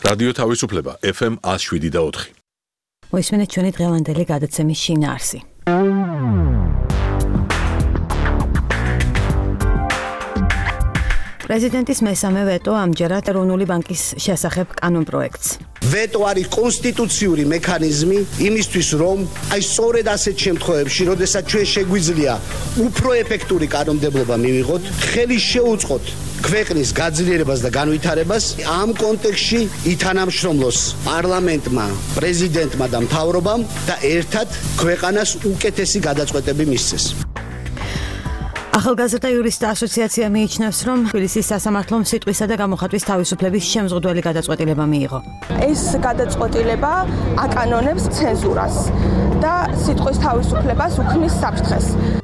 რადიო თავისუფლება FM 107.4. მოისმენთ ჩვენი დღევანდელი გადაცემის შინაარსი. პრეზიდენტის მესამე ვეტო ამჯერად ეროვნული ბანკის შესახებ კანონპროექტს. ვეტო არის კონსტიტუციური მექანიზმი იმისთვის, რომ აი სწორედ ასეთ შემთხვევებში, როდესაც ჩვენ შეგვიძლია უფრო ეფექტური კანონმდებლობა მივიღოთ, ხელი შეუწყოთ ქვეყნის გაძლიერებას და განვითარებას, ამ კონტექსტში ითანამშრომლოს პარლამენტმა, პრეზიდენტმა და მთავრობამ და ერთად ქვეყანას უკეთესი გადაწყვეტები მისცეს. ახალგაზრდა იურისტთა ასოციაცია მიიჩნევს, რომ თბილისის სასამართლომ სიტყვისა და გამოხატვის თავისუფლების შემზღუდველი გადაწყვეტილება მიიღო. ეს გადაწყვეტილება აკანონებს ცენზურას და სიტყვის თავისუფლებას უქმნის საფრთხეს.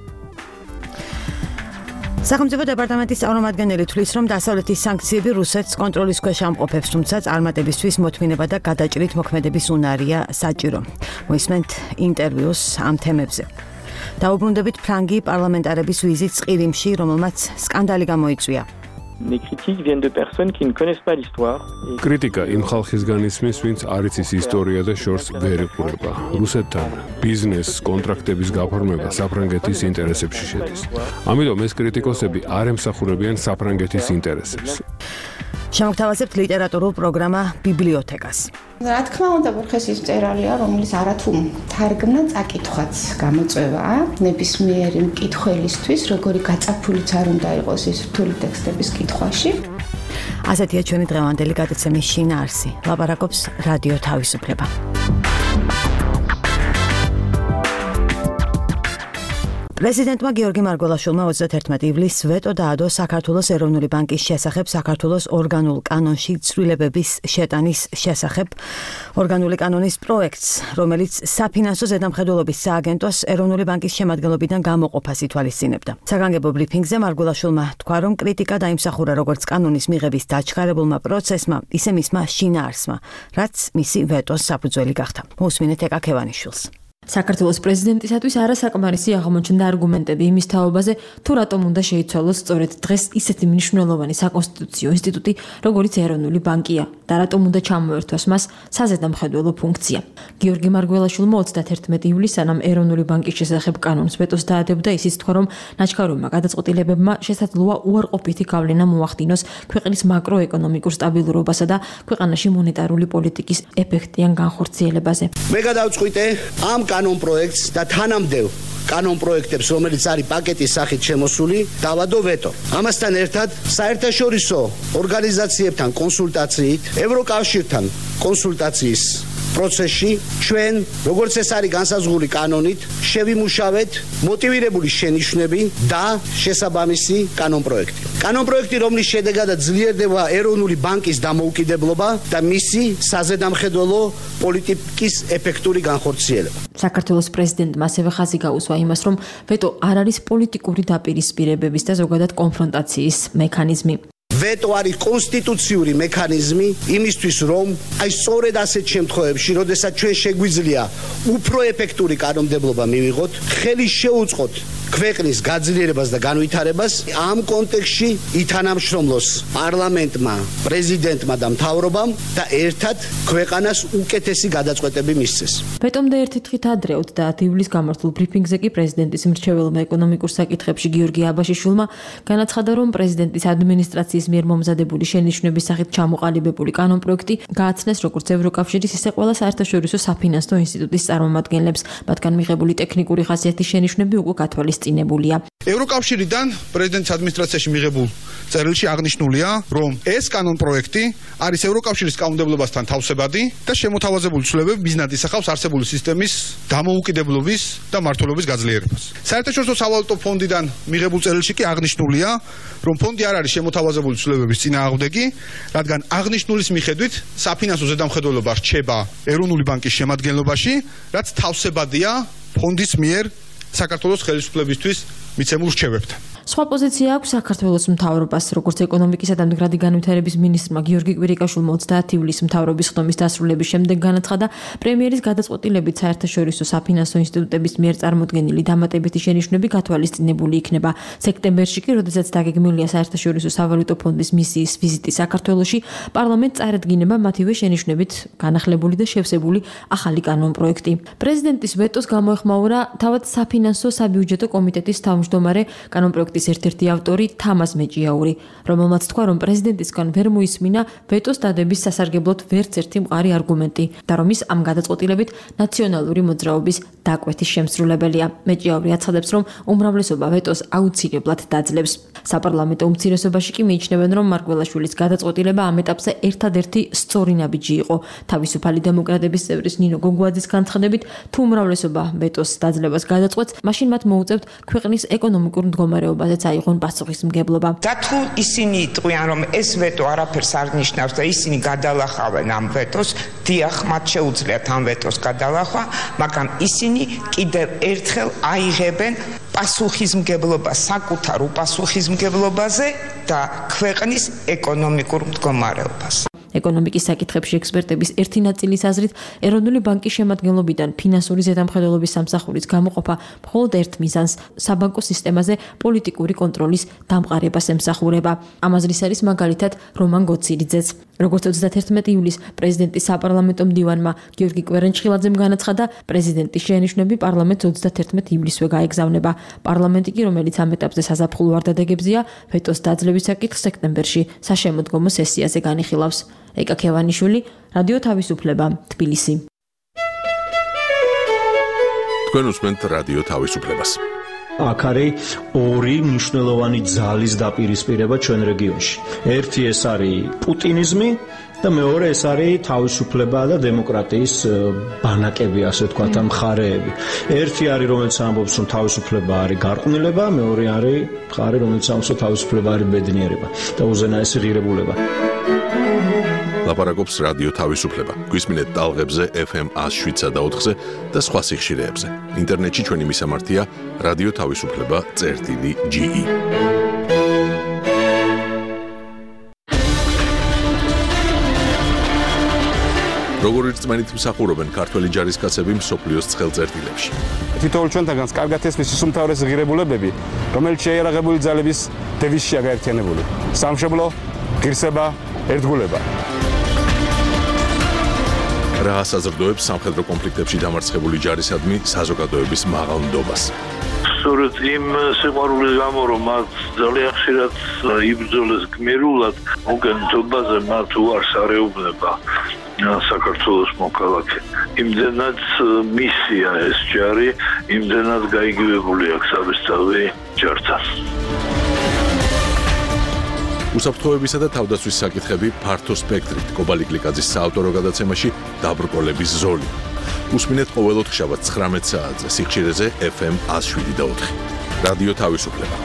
სახელმწიფო დეპარტამენტის წარმომადგენელი თვლის, რომ დასავლეთის სანქციები რუსეთს კონტროლის ქვეშ ამყოფებს, თუმცა წარმატებისთვის მოთმინება და გადაჭრით მოქმედების უნარია საჭირო. მოისმენთ ინტერვიუს ამ თემებზე. დაუბრუნდებით ფრანგი პარლამენტარების ვიზიტს ყირიმში, რომელმაც სკანდალი გამოიწვია. კრიტიკა იმ ხალხისგან ისმის, ვინც არ იცის ისტორია და შორს ვერ იყურება. რუსეთთან ბიზნეს კონტრაქტების გაფორმება საფრანგეთის ინტერესებში შედის. ამიტომ ეს კრიტიკოსები არ ემსახურებიან საფრანგეთის ინტერესებს. შემოგთავაზებთ ლიტერატურულ პროგრამა ბიბლიოთეკას. რა თქმა უნდა, ბურხესის მწერალია, რომელიც არათუ თარგმნა, წაკითხვაც გამოწვევაა ნებისმიერი მკითხველისთვის, როგორი გაწაფულიც არ უნდა იყოს ის რთული ტექსტების კითხვაში. ასეთია ჩვენი დღევანდელი გადაცემის შინაარსი. ლაპარაკობს რადიო თავისუფლება. პრეზიდენტმა გიორგი მარგველაშვილმა 31 ივლისს ვეტო დაადო საქართველოს ეროვნული ბანკის შესახებ საქართველოს ორგანულ კანონში ცვლილებების შეტანის შესახებ ორგანული კანონის პროექტს, რომელიც საფინანსო ზედამხედველობის სააგენტოს ეროვნული ბანკის შემადგენლობიდან გამოყოფას ითვალისწინებდა. საგანგებო ბრიფინგზე მარგველაშვილმა თქვა, რომ კრიტიკა დაიმსახურა როგორც კანონის მიღების დაჩქარებულმა პროცესმა, ისე მისმა შინაარსმა, რაც მისი ვეტოს საფუძველი გახდა. მოусმინეთ ეკა ქევანიშვილს. საქართველოს პრეზიდენტისათვის არასაკმარისი აღმოჩნდა არგუმენტები იმის თაობაზე, თუ რატომ უნდა შეიცვალოს სწორედ დღეს ისეთი მნიშვნელოვანი საკონსტიტუციო ინსტიტუტი, როგორც ეროვნული ბანკია და რატომ უნდა ჩამოერთვას მას საზედამხედველო ფუნქცია. გიორგი მარგველაშვილმა 31 ივლისს სანამ ეროვნული ბანკის შესახებ კანონს ვეტოს დაადებდა, ისიც თქვა, რომ ნაჩქარომა გადაწყვეტილებებმა შესაძლოა უარყოფითი გავლენა მოახდინოს ქვეყნის მაკროეკონომიკურ სტაბილურობასა და ქვეყანაში მონეტარული პოლიტიკის ეფექტიან განხორციელებაზე. მე გადავწყვიტე ამ კანონპროექტს და თანამდებობ კანონპროექტებს, რომელიც არის პაკეტის სახით შემოსული, დავადო ვეტო. ამასთან ერთად საერთაშორისო ორგანიზაციებთან კონსულტაციით, ევროკავშირთან კონსულტაციის პროცესში ჩვენ, როგორც ეს არის განსაზღვრული კანონით, შევიმუშავეთ მოტივირებული შენიშვნები და შესაბამისი კანონპროექტი. კანონპროექტი, რომლის შედეგადაც ძლიერდება ეროვნული ბანკის დამოუკიდებლობა და მისი საზედამხედველო პოლიტიკის ეფექტური განხორციელება. საქართველოს პრეზიდენტმა ასევე ხაზი გაუსვა იმას, რომ ვეტო არ არის პოლიტიკური დაპირისპირებების და ზოგადად კონფრონტაციის მექანიზმი. ვეტო არის კონსტიტუციური მექანიზმი იმისთვის, რომ აი სწორედ ასეთ შემთხვევებში, როდესაც ჩვენ შეგვიძლია უფრო ეფექტური კანონმდებლობა მივიღოთ, ხელი შეუწყოთ ქვეყნის გაძლიერებას და განვითარებას, ამ კონტექსტში ითანამშრომლოს პარლამენტმა, პრეზიდენტმა და მთავრობამ და ერთად ქვეყანას უკეთესი გადაწყვეტები მისცეს. ვეტომდე ერთი დღით ადრე 30 ივლისს გამართულ ბრიფინგზე კი პრეზიდენტის მრჩეველმა ეკონომიკურ საკითხებში გიორგი აბაშიშვილმა განაცხადა, რომ პრეზიდენტის ადმინისტრაციის მიერ მომზადებული შენიშვნების სახით ჩამოყალიბებული კანონპროექტი გააცნეს როგორც ევროკავშირის, ისე ყველა საერთაშორისო საფინანსო ინსტიტუტის წარმომადგენლებს, მათგან მიღებული ტექნიკური ხასიათის შენიშვნები უკვე გათვალისწინებულია. ევროკავშირიდან პრეზიდენტის ადმინისტრაციაში მიღებულ წერილში აღნიშნულია, რომ ეს კანონპროექტი არის ევროკავშირის კანონმდებლობასთან თავსებადი და შემოთავაზებული ცვლილებები მიზნად ისახავს არსებული სისტემის დამოუკიდებლობის და მართლობის გაძლიერებას. საერთაშორისო სავალუტო ფონდიდან მიღებულ წერილში კი აღნიშნულია, რომ ფონდი არ არის შემოთავაზებული ცვლილებების წინააღმდეგი, რადგან აღნიშნულის მიხედვით საფინანსო ზედამხედველობა რჩება ეროვნული ბანკის შემადგენლობაში, რაც თავსებადია ფონდის მიერ საქართველოს ხელისუფლებისთვის მიცემულ რჩევებთან. სხვა პოზიცია აქვს საქართველოს მთავრობას, როგორც ეკონომიკისა და მდგრადი განვითარების მინისტრმა გიორგი კვირიკაშვილმა 30 ივლისის მთავრობის ხდომის დასრულების შემდეგ განაცხადა, პრემიერის გადაწყვეტილებით საერთაშორისო საფინანსო ინსტიტუტების მიერ წარმოდგენილი დამატებითი შენიშვნები გათვალისწინებული იქნება. სექტემბერში კი, როდესაც დაგეგმილია საერთაშორისო სავალუტო ფონდის მისიის ვიზიტი საქართველოში, პარლამენტს წარადგინება მათივე შენიშვნებით განახლებული და შევსებული ახალი კანონპროექტი. პრეზიდენტის ვეტოს გამოეხმაურა თავად საფინანსო საბიუჯეტო კომიტეტის თავმჯდომარე, კანონპროექტის ერთ-ერთი ავტორი თამაზ მეჭიაური, რომელმაც თქვა, რომ პრეზიდენტისგან ვერ მოისმინა ვეტოს დადების სასარგებლოდ ვერც ერთი მყარი არგუმენტი და რომ ის ამ გადაწყვეტილებით ნაციონალური მოძრაობის დაკვეთის შემსრულებელია. მეჭიაური აცხადებს, რომ უმრავლესობა ვეტოს აუცილებლად დაძლევს. საპარლამენტო უმცირესობაში კი მიიჩნევენ, რომ მარგველაშვილის გადაწყვეტილება ამ ეტაპზე ერთადერთი სწორი ნაბიჯი იყო. თავისუფალი დემოკრატების წევრის ნინო გოგუაძის განცხადებით, თუ უმრავლესობა ვეტოს დაძლევას გადაწყვეტს, მაშინ მათ მოუწევთ ქვეყნის ეკონომიკურ მდგომარეობაზეც აიღონ პასუხისმგებლობა. და თუ ისინი იტყვიან, რომ ეს ვეტო არაფერს არ ნიშნავს და ისინი გადალახავენ ამ ვეტოს, დიახ, მათ შეუძლიათ ამ ვეტოს გადალახვა, მაგრამ ისინი კიდევ ერთხელ აიღებენ პასუხისმგებლობა საკუთარ უპასუხისმგებლობაზე და ქვეყნის ეკონომიკურ მდგომარეობას. ეკონომიკის საკითხებში ექსპერტების ერთი ნაწილის აზრით, ეროვნული ბანკის შემადგენლობიდან ფინანსური ზედამხედველობის სამსახურის გამოყოფა მხოლოდ ერთ მიზანს, საბანკო სისტემაზე პოლიტიკური კონტროლის დამყარებას ემსახურება. ამ აზრის არის მაგალითად რომან გოცილიძეც. როგორც 31 ივლისს პრეზიდენტის საპარლამენტო მდივანმა გიორგი კვერენჩხილაძემ განაცხადა, პრეზიდენტის შენიშვნები პარლამენტს 31 ივლისვე გაეგზავნება. პარლამენტი კი, რომელიც ამ ეტაპზე საზაფხულო ვარდადეგებზია, ვეტოს დაძლევის საკითხს სექტემბერში საშემოდგომო სესიაზე განიხილავს. ეკა ქევანიშვილი, რადიო თავისუფლება, თბილისი. თქვენ უსმენთ რადიო თავისუფლებას. აქ არის ორი მნიშვნელოვანი ძალის დაპირისპირება ჩვენ რეგიონში. ერთი ეს არის პუტინიზმი და მეორე ეს არის თავისუფლება და დემოკრატიის ბანაკები, ასე ვთქვათ, მხარეები. ერთი არის, რომელიც ამბობს, რომ თავისუფლება არის გარყვნილება, მეორე არის მხარე, რომელიც ამბობს, რომ თავისუფლება არის ბედნიერება და უზენაესი ღირებულება. ლაპარაკობს რადიო თავისუფლება. გვისმინეთ ტალღებზე FM 107 და 4-ზე და სხვა სიხშირეებზე. ინტერნეტში ჩვენი მისამართია რადიო თავისუფლება.ge. როგორი რწმენით მსახურობენ ქართველი ჯარისკაცები მსოფლიოს ცხელწერტილებში. თითოეულ ჩვენთაგანს კარგად ესმის ის უმთავრესი ღირებულებები, რომელიც შეიარაღებული ძალების დევიზშია გაერთიანებული. სამშობლო, ღირსება, ერთგულება. რა ასაზრდოებს სამხედრო კონფლიქტებში დამარცხებული ჯარისადმი საზოგადოების მაღალ ნდობას. სწორედ იმ სიყვარულის გამო, რომ მათ ძალიან ხშირად იბრძოლეს გმირულად, მოგენთობაზე მათ უარს არეუბნება საქართველოს მოქალაქე. იმდენად მისია ეს ჯარი, იმდენად გაიგივებული აქვს საბესწავლი ჯართან. უსაფრთხოებისა და თავდაცვის საკითხები ფართო სპექტრით. კობალი გლიკაძის საავტორო გადაცემაში დაბრკოლების ზოლი. უსმინეთ ყოველ ოთხშაბათს 19 საათზე სიხშირეზე FM 107 და 4. რადიო თავისუფლება.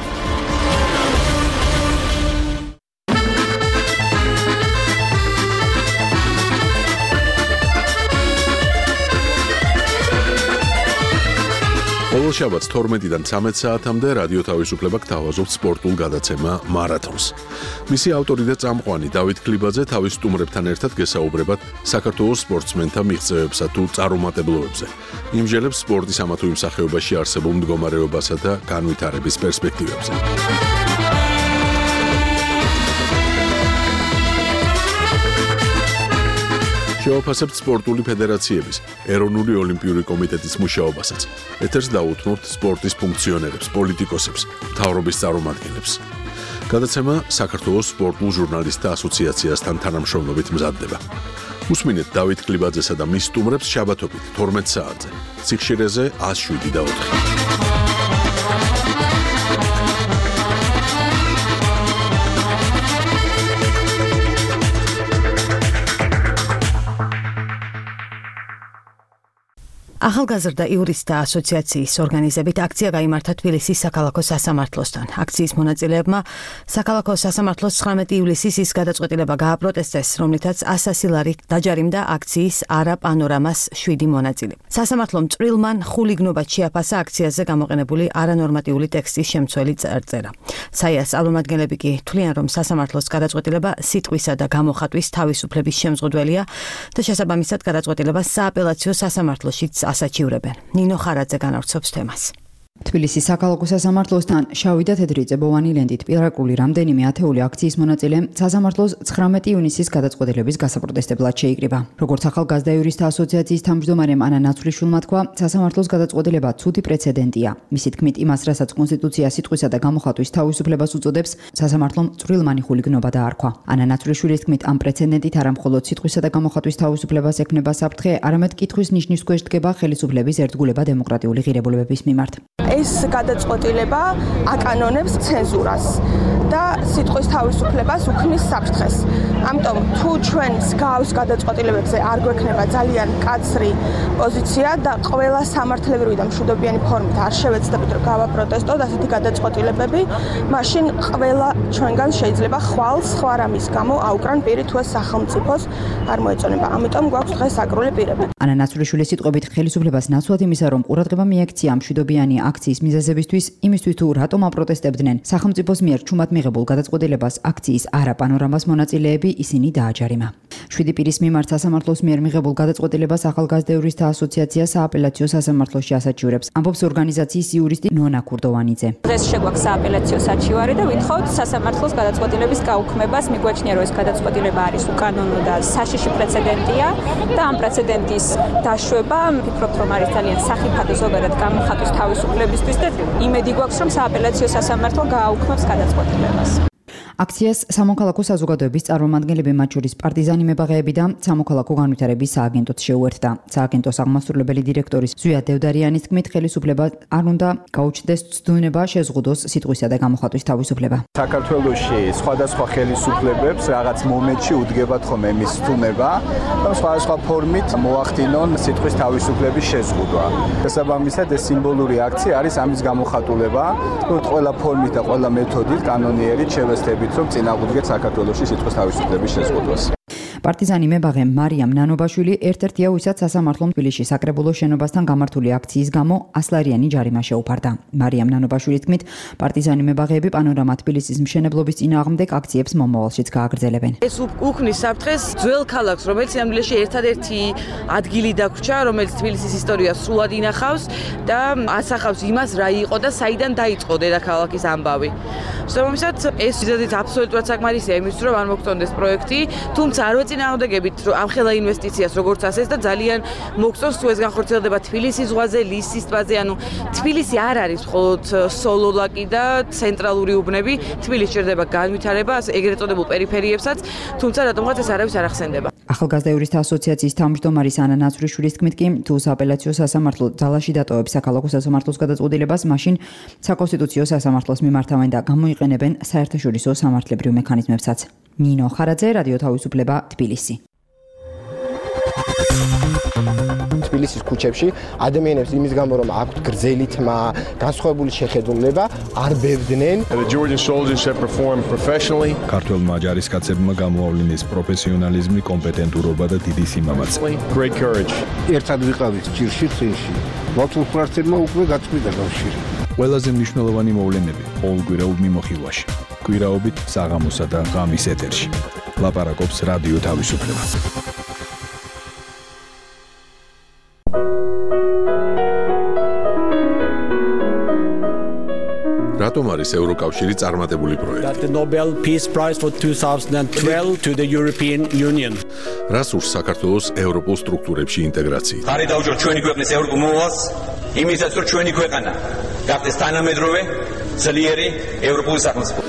ყოველ შაბათს 12-დან 13 საათამდე რადიო თავისუფლება გთავაზობთ სპორტულ გადაცემა მარათონს. მისი ავტორი და წამყვანი დავით ქლიბაძე თავის სტუმრებთან ერთად გესაუბრებათ საქართველოს სპორტსმენთა მიღწევებსა თუ წარუმატებლობებზე. იმჟელებს სპორტის ამა თუ იმ სახეობაში არსებულ მდგომარეობასა და განვითარების პერსპექტივებზე. შევაფასებთ სპორტული ფედერაციების, ეროვნული ოლიმპიური კომიტეტის მუშაობასაც. ეთერს დაუთმობთ სპორტის ფუნქციონერებს, პოლიტიკოსებს, მთავრობის წარმომადგენლებს. გადაცემა საქართველოს სპორტულ ჟურნალისტთა ასოციაციასთან თანამშრომლობით მზადდება. უსმინეთ დავით ქლიბაძესა და მის სტუმრებს შაბათობით 12 საათზე. სიხშირეზე 107 და 4. ახალგაზრდა იურისტთა ასოციაციის ორგანიზებით აქცია გაიმართა თბილისის საქალაქო სასამართლოსთან. აქციის მონაწილეებმა საქალაქო სასამართლოს 19 ივლისის ის გადაწყვეტილება გააპროტესტეს, რომლითაც 100 ლარი დაჯარიმდა აქციის არა პანორამას 7 მონაწილე. სასამართლომ წვრილმან ხულიგნობა შეაფასა აქციაზე გამოყენებული არანორმატიული ტექსტის შემცველი წარწერა. საიას წარმომადგენლები კი თვლიან, რომ სასამართლოს გადაწყვეტილება სიტყვისა და გამოხატვის თავისუფლების შემზღუდველია და შესაბამისად გადაწყვეტილებას სააპელაციო სასამართლოშიც ასაჩივრებენ. ნინო ხარაძე განავრცობს თემას. თბილისის საქალაქო სასამართლოსთან შავი და თეთრი წებოვანი ლენტით პირაკული რამდენიმე ათეული აქციის მონაწილე სასამართლოს 19 ივნისის გადაწყვეტილების გასაპროტესტებლად შეიკრიბა. როგორც ახალგაზრდა იურისტთა ასოციაციის თავმჯდომარემ ანა ნაცვლიშვილმა თქვა, სასამართლოს გადაწყვეტილება ცუდი პრეცედენტია. მისი თქმით, იმას, რასაც კონსტიტუცია სიტყვისა და გამოხატვის თავისუფლებას უწოდებს, სასამართლომ წვრილმანი ხულიგნობა დაარქვა. ანა ნაცვლიშვილის თქმით, ამ პრეცედენტით არა მხოლოდ სიტყვისა და გამოხატვის თავისუფლებას ექნება საფრთხე, არამედ კითხვის ნიშნის ქვეშ დგება ხელისუფლების ერთგულება დემოკრატიული ღირებულებების მიმართ. ეს გადაწყვეტილება აკანონებს ცენზურას და სიტყვის თავისუფლებას უქმნის საფრთხეს. ამიტომ თუ ჩვენ გავს გადაწყვეტილებებზე არ გვექნება ძალიან მკაცრი პოზიცია და ყველა სამართლებრივი და მშვიდობიანი ფორმით არ შევეცდებით რომ გავაპროტესტოთ ასეთი გადაწყვეტილებები, მაშინ ყველა ჩვენგან შეიძლება ხვალ სხვა რამის გამო აუკრან პირი თუ ეს სახელმწიფოს არ მოეწონება. ამიტომ გვაქვს დღეს საკრული პირები. ანა ნაცვლიშვილის სიტყვებით ხელისუფლებას ნაცვლად იმისა, რომ ყურადღება მიექცია მშვიდობიანი აქციის მიზეზებისთვის, იმისთვის თუ რატომ აპროტესტებდნენ სახელმწიფოს მიერ ჩუმად მიღებულ გადაწყვეტილებას აქციის არა პანორამას მონაწილეები ისინი დააჯარიმა. 7 პირის მიმართ სასამართლოს მიერ მიღებულ გადაწყვეტილებას ახალგაზრდა იურისტთა ასოციაცია სააპელაციო სასამართლოში ასაჩივრებს. ამბობს ორგანიზაციის იურისტი ნონა კურდოვანიძე. დღეს შეგვაქვს სააპელაციო საჩივარი და ვითხოვთ სასამართლოს გადაწყვეტილების გაუქმებას. მიგვაჩნია, რომ ეს გადაწყვეტილება არის უკანონო და საშიში პრეცედენტია და ამ პრეცედენტის დაშვება ვფიქრობთ, რომ არის ძალიან სახიფათო ზოგადად გამოხატვის თავისუფლებისთვის და იმედი გვაქვს, რომ სააპელაციო სასამართლო გააუქმებს გადაწყვეტილებას. აქციას სამოქალაქო საზოგადოების წარმომადგენლები, მათ შორის პარტიზანი მებაღეები და სამოქალაქო განვითარების სააგენტოც შეუერთდა. სააგენტოს აღმასრულებელი დირექტორის ზვია დევდარიანის თქმით, ხელისუფლება არ უნდა გაუჩნდეს ცდუნება შეზღუდოს სიტყვისა და გამოხატვის თავისუფლება. საქართველოში სხვადასხვა ხელისუფლებებს რაღაც მომენტში უდგებათ ხოლმე იმის ცდუნება და სხვადასხვა ფორმით მოახდინონ სიტყვის თავისუფლების შეზღუდვა. შესაბამისად, ეს სიმბოლური აქცია არის ამის გამოხატულება, რომ ყველა ფორმით და ყველა მეთოდით კანონიერით შევეცდებით რომ წინააღმდეგეთ საქართველოში სიტყვის თავისუფლების შეზღუდვას. პარტიზანი მებაღე მარიამ ნანობაშვილი ერთ-ერთია, ვისაც სასამართლომ თბილისში საკრებულოს შენობასთან გამართული აქციის გამო 100 ლარიანი ჯარიმა შეუფარდა. მარიამ ნანობაშვილის თქმით, პარტიზანი მებაღეები პანორამა თბილისის მშენებლობის წინააღმდეგ აქციებს მომავალშიც გააგრძელებენ. ეს უქმნის საფრთხეს ძველ ქალაქს, რომელიც სამდროში ერთადერთი ადგილი დაგვრჩა, რომელიც თბილისის ისტორიას სრულად ინახავს და ასახავს იმას, რა იყო და საიდან დაიწყო დედაქალაქის ამბავი. შესაბამისად, ეს ზედით აბსოლუტურად საკმარისია იმისთვის, რომ არ მოგწონდეს პროექტი, თუმცა არ წინააღმდეგებით ამხელა ინვესტიციას როგორც ასეს და ძალიან მოგწონს თუ ეს განხორციელდება თბილისის ზღვაზე, ლისის ტბაზე, ანუ თბილისი არ არის მხოლოდ სოლოლაკი და ცენტრალური უბნები, თბილისში ჭირდება განვითარება, ეგრეთ წოდებულ პერიფერიებსაც, თუმცა რატომღაც ეს არავის არ ახსენდება. ახალგაზრდა იურისტთა ასოციაციის თავმჯდომარის ანა ნაცვლიშვილის თქმით კი, თუ სააპელაციო სასამართლო ძალაში დატოვებს საქალაქო სასამართლოს გადაწყვეტილებას, მაშინ საკონსტიტუციო სასამართლოს მიმართავენ და გამოიყენებენ საერთაშორისო სამართლებრივ მექანიზმებსაც. ნინო ხარაძე, რადიო თავისუფლება, თბილისი. თბილისის ქუჩებში ადამიანებს იმის გამო რომ აქვთ გრძელი თმა, განსხვავებული შეხედულება, არ ბებდნენ. ქართველმა ჯარისკაცებმა გამოავლინეს პროფესიონალიზმი, კომპეტენტურობა და დიდი სიმამაცე. ერთად ვიყავით ჭირში წინში. ვაჭრობთ უკვე გაწყვიტა კავშირი. ყველაზე მნიშვნელოვანი მოვლენები ყოველკვირეულ მიმოხილვაში. კვირაობით საღამოსა და ღამის ეთერში. ლაპარაკობს რადიო თავისუფლება. რატომ არის ევროკავშირი წარმატებული პროექტი? The Nobel Peace Prize for 2012 to the European Union. რას ურს საქართველოს ევროპულ სტრუქტურებში ინტეგრაცია? ხარი დავჯერ ჩვენი ქვეყნის ევროპულ მოვალს, იმისაც რომ ჩვენი ქვეყანა გახდეს თანამედროვე, ძლიერი ევროპული სახელმწიფო.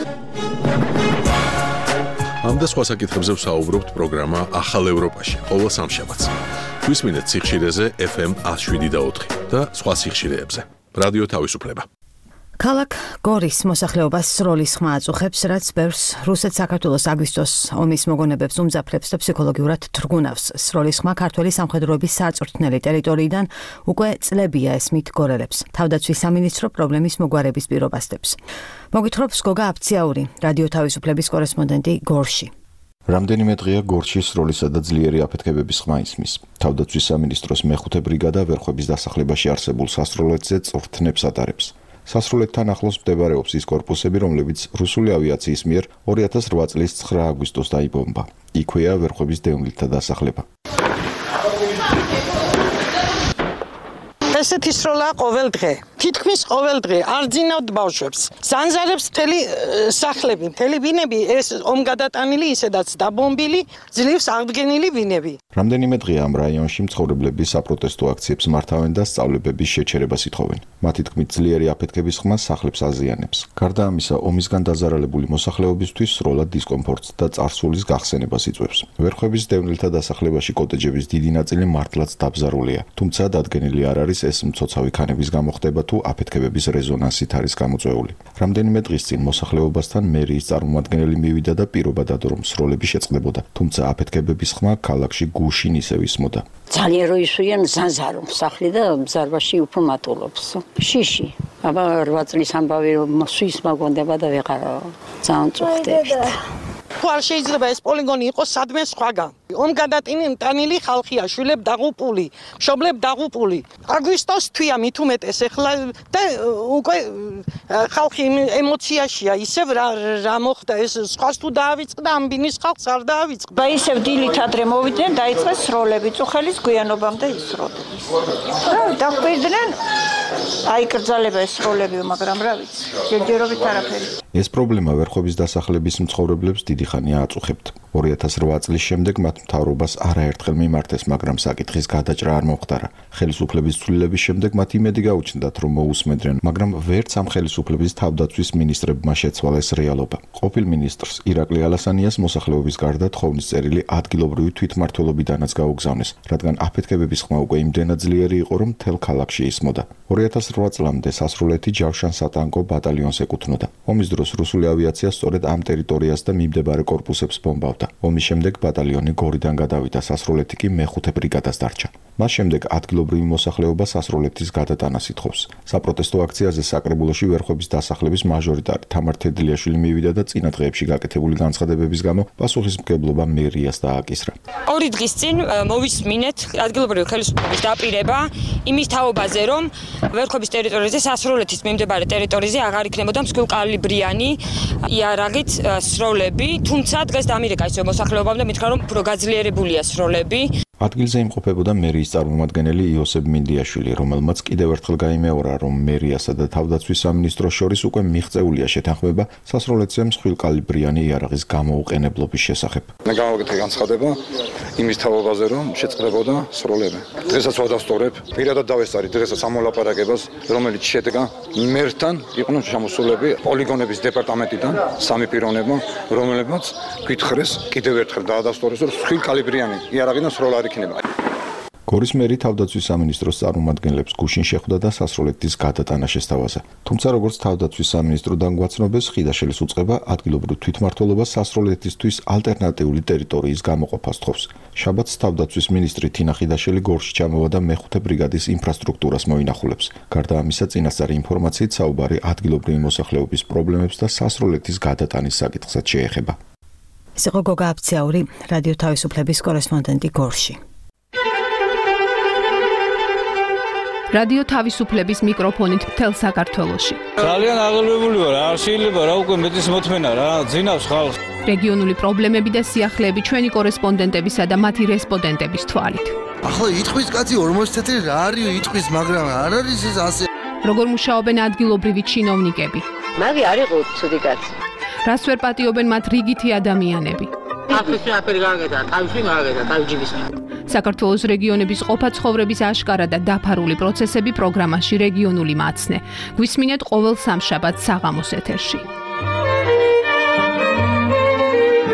ამ და სხვა საკითხებზე ვსაუბრობთ პროგრამა ახალ ევროპაში, ყოველ სამშაბათს. გვისმინეთ სიხშირეზე FM 107.4 და სხვა სიხშირეებზე. რადიო თავისუფლება. ქალაქ გორის მოსახლეობას სროლის ხმა აწუხებს, რაც ბევრს რუსეთ-საქართველოს აგვისტოს ომის მოგონებებს უმძაფრებს და ფსიქოლოგიურად თრგუნავს. სროლის ხმა ქართველი სამხედროების საწვრთნელი ტერიტორიიდან უკვე წლებია ესმით გორელებს. თავდაცვის სამინისტრო პრობლემის მოგვარების პირობას დებს. მოგვითხრობს გოგა აფციაური, რადიო თავისუფლების კორესპონდენტი გორში. რამდენიმე დღეა გორში სროლისა და ძლიერი აფეთქებების ხმა ისმის. თავდაცვის სამინისტროს მეხუთე ბრიგადა ვერხვების დასახლებაში არსებულ სასროლეთზე წვრთნებს ატარებს. სასროლეთთან ახლოს მდებარეობს ის კორპუსები, რომლებიც რუსული ავიაციის მიერ 2008 წლის 9 აგვისტოს დაიბომბა. იქვეა ვერხვების დევნილთა დასახლება. ესეთი სროლა ყოველ დღე. თითქმის ყოველ დღე არ ძინავთ ბავშვებს. ზანზარებს მთელი სახლები, მთელი ბინები ეს ომგადატანილი ისედაც დაბომბილი, ძლივს აღდგენილი ბინები. რამდენიმე დღეა ამ რაიონში მცხოვრებლები საპროტესტო აქციებს მართავენ და სწავლებების შეჩერებას ითხოვენ. მათი თქმით, ძლიერი აფეთქების ხმა სახლებს აზიანებს. გარდა ამისა, ომისგან დაზარალებული მოსახლეობისთვის სროლა დისკომფორტს და წარსულის გახსენებას იწვევს. ვერხვების დევნილთა დასახლებაში კოტეჯების დიდი ნაწილი მართლაც დაბზარულია, თუმცა დადგენილი არ არის ეს მცოცავი ქანების გამოხდება თუ აფეთქებების რეზონანსით არის გამოწვეული. რამდენიმე დღის წინ მოსახლეობასთან მერიის წარმომადგენელი მივიდა და პირობა დადო, რომ სროლები შეწყდებოდა, თუმცა აფეთქებების ხმა ქალაქში გუშინ ისევ ისმოდა. ძალიან რო ისვიან ზანზარო სახლი და ბზარბაში უფრო მატულობს. შიში, აბა 8 წლის ამბავი მოსვის მაგონდება და ვეღარ ძალიან წუხდებით. თუ არ შეიძლება ეს პოლიგონი იყოს სადმე სხვაგან. ომგადატანილი ხალხია, შვილებ დაღუპული, მშობლებ დაღუპული. აგვისტოს თვია მით უმეტეს ეხლა და უკვე ხალხი ემოციაშია, ისევ რა მოხდა ეს სხვას თუ დაავიწყდა, ამ ბინის ხალხს არ დაავიწყდა. და ისევ დილით ადრე მოვიდნენ, დაიწყეს სროლები, წუხელის გვიანობამდე ისროდნენ. რა დაგვიდნენ? აი კრძალება ეს სროლები, მაგრამ რა ვიცი, ჯერჯერობით არაფერი. ეს პრობლემა ვერხვების დასახლების მცხოვრებლებს დიდი ხანია აწუხებთ. 2008 წლის შემდეგ მათ მთავრობას არაერთხელ მიმართეს, მაგრამ საკითხის გადაჭრა არ მომხდარა. ხელისუფლების ცვლილების შემდეგ მათ იმედი გაუჩნდათ, რომ მოусმენდნენ, მაგრამ ვერც ამ ხელისუფლების თავდაცვის მინისტრებმა შეცვალეს რეალობა. ყოფილ მინისტრს ირაკლი ალასანიას მოსახლეობის გარდა თხოვნის წერილი ადგილობრივი თვითმმართველობიდანაც გაუგზავნეს, რადგან აფეთქებების ხმა უკვე იმდენად ძლიერი იყო, რომ მთელ ქალაქში ისმოდა. 2008 წლამდე სასროლეთი ჯავშან-სატანკო ბატალიონს ეკუთვნოდა. ომის დროს რუსული ავიაცია სწორედ ამ ტერიტორიას და მიმდებარე კორპუსებს ბომბავდა. ომის შემდეგ ბატალიონი გორიდან გადავიდა, სასროლეთი კი მეხუთე ბრიგადას დარჩა. მას შემდეგ ადგილობრივი მოსახლეობა სასროლეთის გადატანას ითხოვს. საპროტესტო აქციაზე საკრებულოში ვერხვების დასახლების მაჟორიტარი თამარ თედლიაშვილი მივიდა და წინა დღეებში გაკეთებული განცხადებების გამო პასუხისმგებლობა მერიას დააკისრა. 2 დღის წინ მოვისმინეთ ადგილობრივი ხელისუფლების დაპირება იმის თაობაზე, რომ ვერხვების ტერიტორიაზე სასროლეთის მიმდებარე ტერიტორიაზე აღარ იქნებოდა მსხვილკალიბრიანი იარაღით სროლები, თუმცა დღეს დამირეკა ისე მოსახლეობამ და მითხრა, რომ უფრო გაძლიერებულია სროლები. ადგილზე იმყოფებოდა მერიის წარმომადგენელი იოსებ მინდიაშვილი, რომელმაც კიდევ ერთხელ გაიმეორა, რომ მერიასა და თავდაცვის სამინისტროს შორის უკვე მიღწეულია შეთანხმება სასროლეთზე მსხვილკალიბრიანი იარაღის გამოუყენებლობის შესახებ. მე გამოვაკეთე განცხადება იმის თაობაზე, რომ შეწყდებოდა სროლები. დღესაც ვადასტურებ, პირადად დავესწარი დღესაც ამ მოლაპარაკებას, რომელიც შედგა მერთან იყვნენ შემოსულები პოლიგონების დეპარტამენტიდან, სამი პიროვნება, რომელებაც გითხრეს კიდევ ერთხელ დაადასტურეს, რომ მსხვილკალიბრიანი იარაღი და სროლა გორის მერი თავდაცვის სამინისტროს წარმომადგენლებს გუშინ შეხვდა და სასროლეთის გადატანა შესთავაზა. თუმცა როგორც თავდაცვის სამინისტროდან გვაცნობეს, ხიდაშელის უწყება ადგილობრივ თვითმმართველობას სასროლეთისთვის ალტერნატიული ტერიტორიის გამოყოფას თხოვს. შაბათს თავდაცვის მინისტრი თინა ხიდაშელი გორში ჩამოვა და მეხუთე ბრიგადის ინფრასტრუქტურას მოინახულებს. გარდა ამისა, წინასწარი ინფორმაციით საუბარი ადგილობრივი მოსახლეობის პრობლემებს და სასროლეთის გადატანის საკითხსაც შეეხება. ეს იყო გოგა აფციაური, რადიო თავისუფლების კორესპონდენტი გორში. რადიო თავისუფლების მიკროფონით მთელ საქართველოში. ძალიან აღელვებული ვარ, არ შეიძლება რა უკვე მეტის მოთმენა რა, ძინავს ხალხს. რეგიონული პრობლემები და სიახლეები ჩვენი კორესპონდენტებისა და მათი რესპონდენტების თვალით. ახლა იტყვის კაცი 40 წელი რა არის იტყვის, მაგრამ არ არის ეს ასე. როგორ მუშაობენ ადგილობრივი ჩინოვნიკები? მაგი არ იყო ცუდი კაცი. რას ვერ პატიობენ მათ რიგითი ადამიანები? ახლა აფერი გააკეთა, თავში გააკეთა, თავჯიბის. საქართველოს რეგიონების ყოფა-ცხოვრების აშკარა და დაფარული პროცესები პროგრამაში რეგიონული მაცნე. გვისმინეთ ყოველ სამშაბათს საღამოს ეთერში.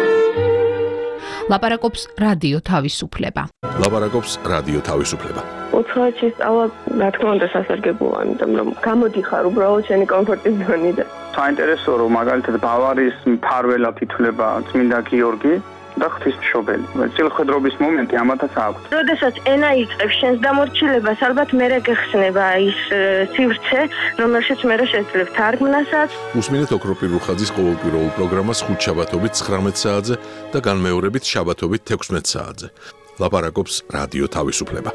ლაპარაკობს რადიო თავისუფლება. ლაპარაკობს რადიო თავისუფლება. უცხოეთში სწავლა, რა თქმა უნდა, სასარგებლოა, იმიტომ რომ გამოდიხარ უბრალოდ შენი კომფორტის ზონიდან. საინტერესო რომ მაგალითად ბავარიის მფარველად ითვლება წმინდა გიორგი და ღვთისმშობელი. წილხვედრობის მომენტი ამათაც აქვს. როდესაც ენა იწყებს შენს დამორჩილებას, ალბათ მერე გეხსნება ის სივრცე, რომელშიც მერე შეძლებ თარგმნასაც. უსმინეთ ოქროპირ რუხაძის ყოველკვირეულ პროგრამას ხუთშაბათობით 19 საათზე და განმეორებით შაბათობით 16 საათზე. ლაპარაკობს რადიო თავისუფლება.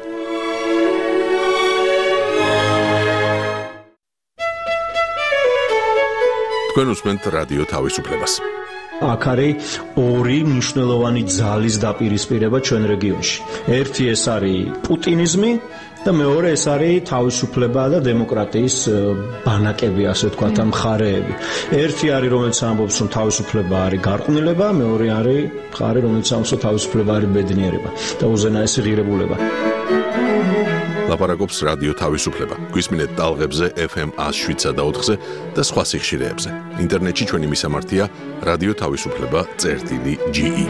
თქვენ უსმენთ რადიო თავისუფლებას. აქ არის ორი მნიშვნელოვანი ძალის დაპირისპირება ჩვენ რეგიონში. ერთი ეს არის პუტინიზმი და მეორე ეს არის თავისუფლება და დემოკრატიის ბანაკები, ასე ვთქვათ, მხარეები. ერთი არის, რომელიც ამბობს, რომ თავისუფლება არის გარყვნილება, მეორე არის მხარე, რომელიც ამბობს, რომ თავისუფლება არის ბედნიერება და უზენაესი ღირებულება. ლაპარაკობს რადიო თავისუფლება. გვისმინეთ ტალღებზე FM 107.4-ზე და სხვა სიხშირეებზე. ინტერნეტში ჩვენი მისამართია რადიო თავისუფლება.ge.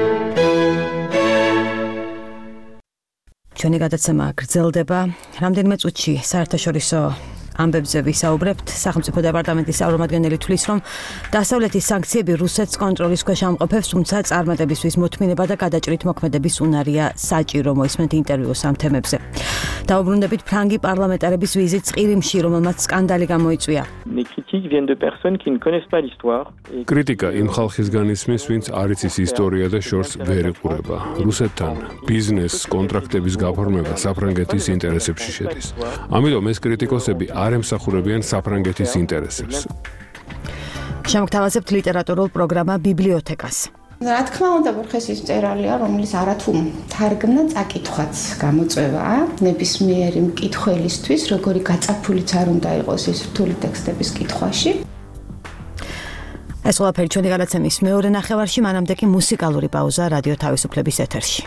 ჩვენი გადაცემა გრძელდება. რამდენიმე წუთში საერთაშორისო ამბებზე ვისაუბრებთ. სახელმწიფო დეპარტამენტის წარმომადგენელი თვლის, რომ დასავლეთის სანქციები რუსეთს კონტროლის ქვეშ ამყოფებს, თუმცა წარმატებისთვის მოთმინება და გადაჭრით მოქმედების უნარია საჭირო. მოისმენთ ინტერვიუს ამ თემებზე. დაუბრუნდებით ფრანგი პარლამენტარების ვიზიტს ყირიმში, რომელმაც სკანდალი გამოიწვია. კრიტიკა იმ ხალხისგან ისმის, ვინც არ იცის ისტორია და შორს ვერ იყურება. რუსეთთან ბიზნეს კონტრაქტების გაფორმება საფრანგეთის ინტერესებში შედის. ამიტომ ეს კრიტიკოსები არ ემსახურებიან საფრანგეთის ინტერესებს. შემოგთავაზებთ ლიტერატურულ პროგრამა ბიბლიოთეკას. რა თქმა უნდა, პროფესიის მწერალია, რომელიც არათუ თარგმნა წაკითხვაც გამოწვევაა ნებისმიერი მკითხველისთვის, როგორი გაწაფულიც არ უნდა იყოს ის რთული ტექსტების კითხვაში. ეს ყველაფერი ჩვენი გადაცემის მეორე ნახევარში, მანამდე კი მუსიკალური პაუზა რადიო თავისუფლების ეთერში.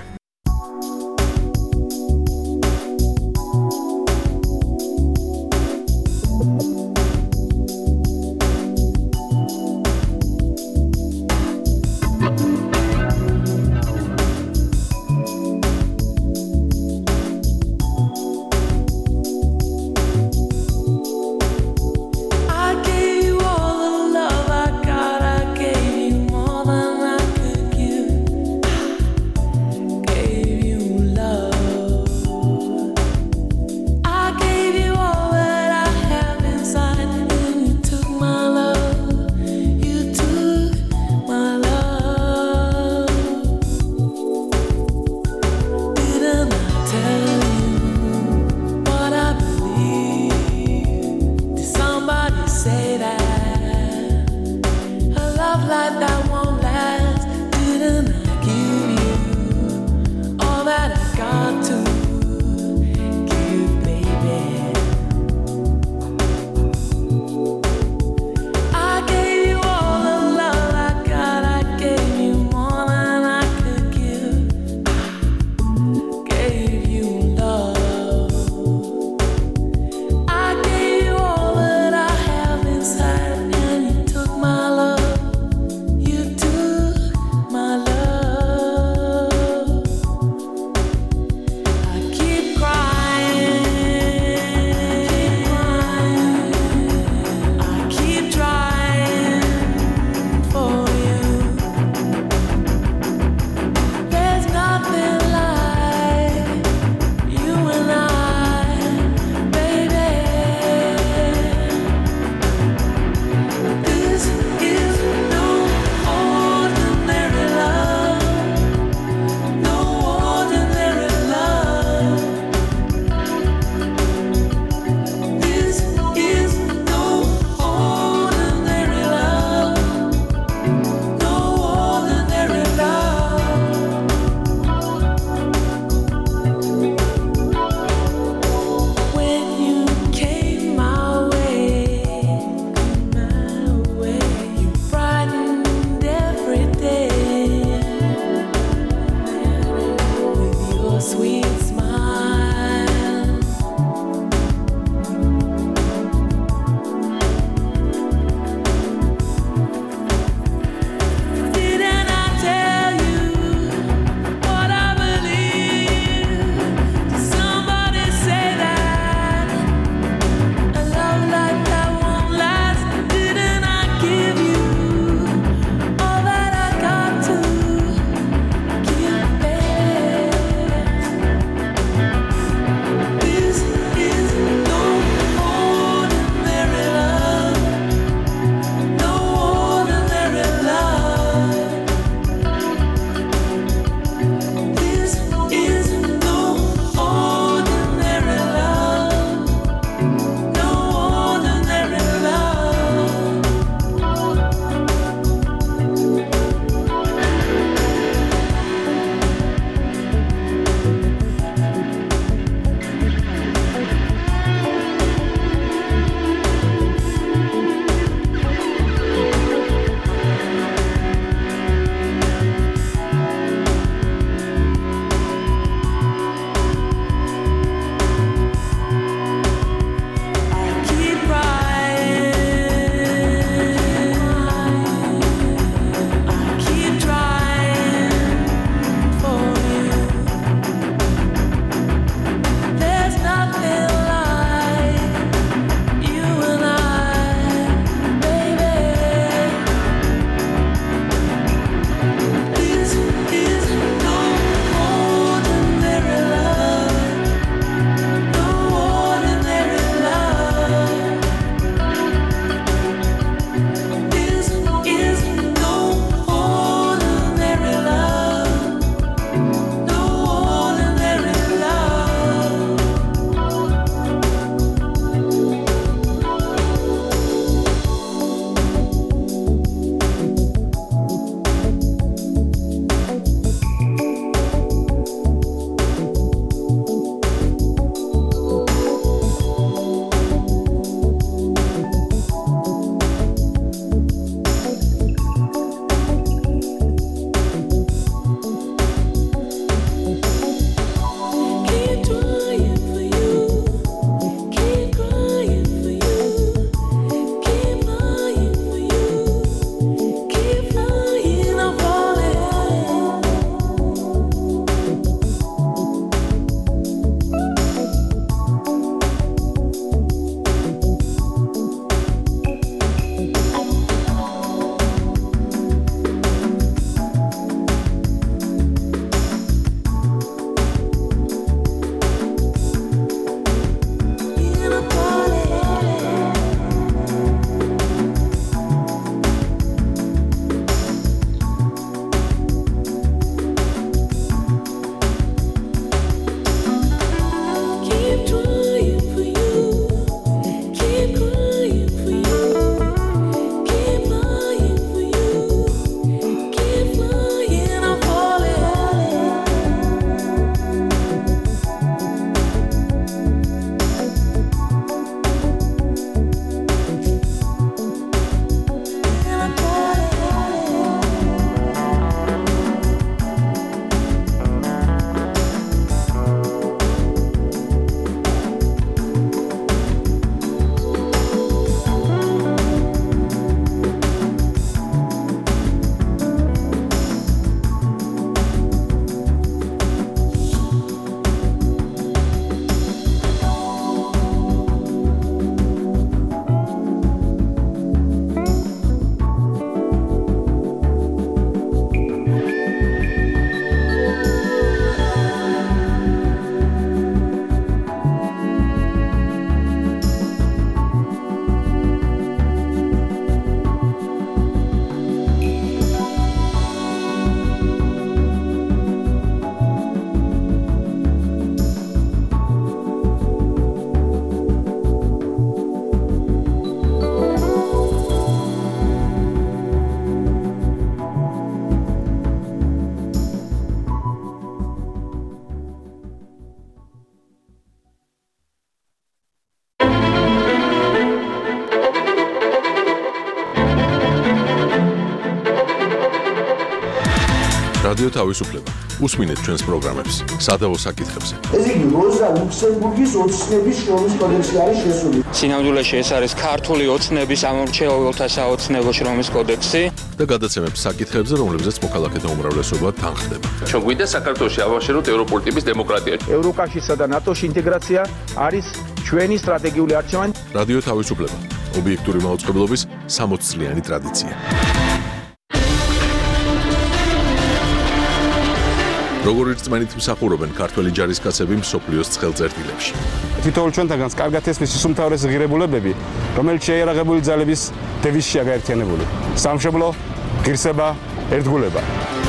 რადიო თავისუფლება. უსმინეთ ჩვენს პროგრამებს სადავო საკითხებზე. ეს იგი როზა ლუქსემბურგის ოცნების შრომის კოდექსი არის შესული. სინამდვილეში ეს არის ქართული ოცნების ამორჩეულთა საოცნებო შრომის კოდექსი და გადაცემებს საკითხებზე, რომლებზეც მოქალაქეთა უმრავლესობა თანხდება. ჩვენ გვინდა საქართველოში ავაშენოთ ევროპული ტიპის დემოკრატია. ევროკავშირსა და ნატოში ინტეგრაცია არის ჩვენი სტრატეგიული არჩევანი. რადიო თავისუფლება. ობიექტური მაუწყებლობის 60 წლიანი ტრადიცია. როგორ რწმენით მსახურობენ ქართველი ჯარისკაცები მსოფლიოს ცხელწერტილებში. თითოეულ ჩვენთანაც კარგად ესმის უმთავრესი ღირებულებები, რომელიც შეიარაღებული ძალების დევიზშია გაერთიანებული. სამშობლო, ღირსება, ერთგულება.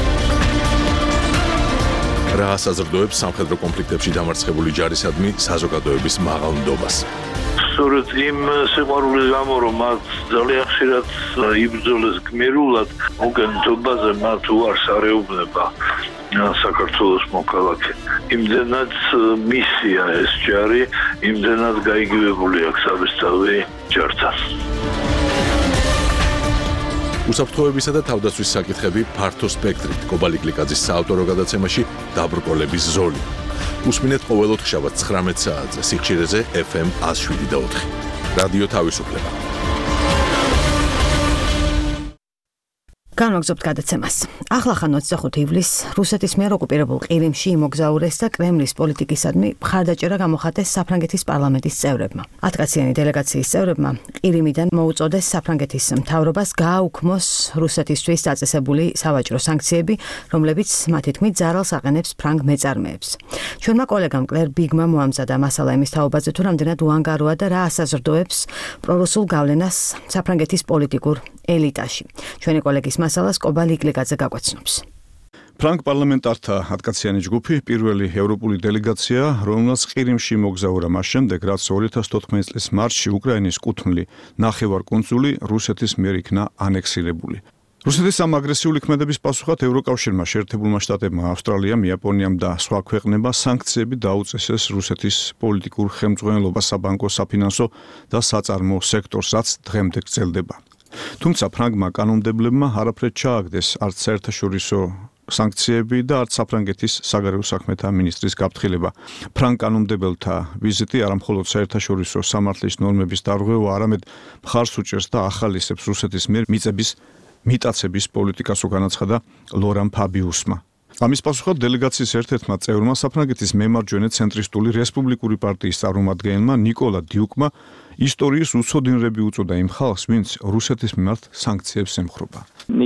რა ასაზრდოებს სამხედრო კონფლიქტებში დამარცხებული ჯარისადმი საზოგადოების მაღალ ნდობას. სწორედ იმ სიყვარულის გამო, რომ მათ ძალიან ხშირად იბრძოლეს გმირულად, უკანონობაზე მათ უარს არეუბნება საქართველოს მოქალაქე. იმდენად მისია ეს ჯარი, იმდენად გაიგივებული აქვს საბესწავლი ჯართან. უსაფრთხოებისა და თავდაცვის საკითხები ფართო სპექტრით კობალი გლიკაძის საავტორო გადაცემაში დაბრკოლების ზოლი. უსმინეთ ყოველ ოთხშაბათს 19 საათზე სიხშირეზე FM 107.4. რადიო თავისუფლება. განვაგრძობთ გადაცემას. ახლახან 25 ივლისს რუსეთის მიერ ოკუპირებულ ყირიმში იმოგზაურეს და კრემლის პოლიტიკისადმი მხარდაჭერა გამოხატეს საფრანგეთის პარლამენტის წევრებმა. 10 კაციანი დელეგაციის წევრებმა ყირიმიდან მოუწოდეს საფრანგეთის მთავრობას გააუქმოს რუსეთისთვის დაწესებული სავაჭრო სანქციები, რომლებიც მათი თქმით ზარალს აყენებს ფრანგ მეწარმეებს. ჩვენმა კოლეგამ კლერ ბიგმა მოამზადა მასალა იმის თაობაზე, თუ რამდენად უანგაროა და რა ასაზრდოებს პრორუსულ გავლენას საფრანგეთის პოლიტიკურ ელიტაში. ჩვენი კოლეგის მასალას კობალი გლიკაძე გაგვაცნობს. ფრანგ პარლამენტართა 10 კაციანი ჯგუფი პირველი ევროპული დელეგაცია, რომელსაც ყირიმში მოგზაურა მას შემდეგ, რაც 2014 წლის მარტში უკრაინის კუთვნილი ნახევარკუნძული რუსეთის მიერ იქნა ანექსირებული. რუსეთის ამ აგრესიული ქმედების პასუხად ევროკავშირმა, შეერთებულმა შტატებმა, ავსტრალიამ, იაპონიამ და სხვა ქვეყნებმა სანქციები დაუწესეს რუსეთის პოლიტიკურ ხელმძღვანელობას, საბანკო, საფინანსო და საწარმო სექტორს, რაც დღემდე გრძელდება. თუმცა ფრანგმა კანონმდებლებმა არაფრად ჩააგდეს არც საერთაშორისო სანქციები და არც საფრანგეთის საგარეო საქმეთა მინისტრის გაფრთხილება. ფრანგ კანონმდებელთა ვიზიტი არამხოლოდ საერთაშორისო სამართლის ნორმების დარღვევა, არამედ მხარს უჭერს და ახალისებს რუსეთის მიერ მიწების მიტაცების პოლიტიკას, განაცხადა ლორან ფაბიუსმა. ამის პასუხად დელეგაციის ერთ-ერთმა წევრმა საფრანგეთის მემარჯვენე ცენტრისტული რესპუბლიკური პარტიის წარმომადგენელმა ნიკოლა დიუკმა ისტორიის უცოდინრები უწოდა იმ ხალხს, ვინც რუსეთის მიმართ სანქციებს ემხრობა.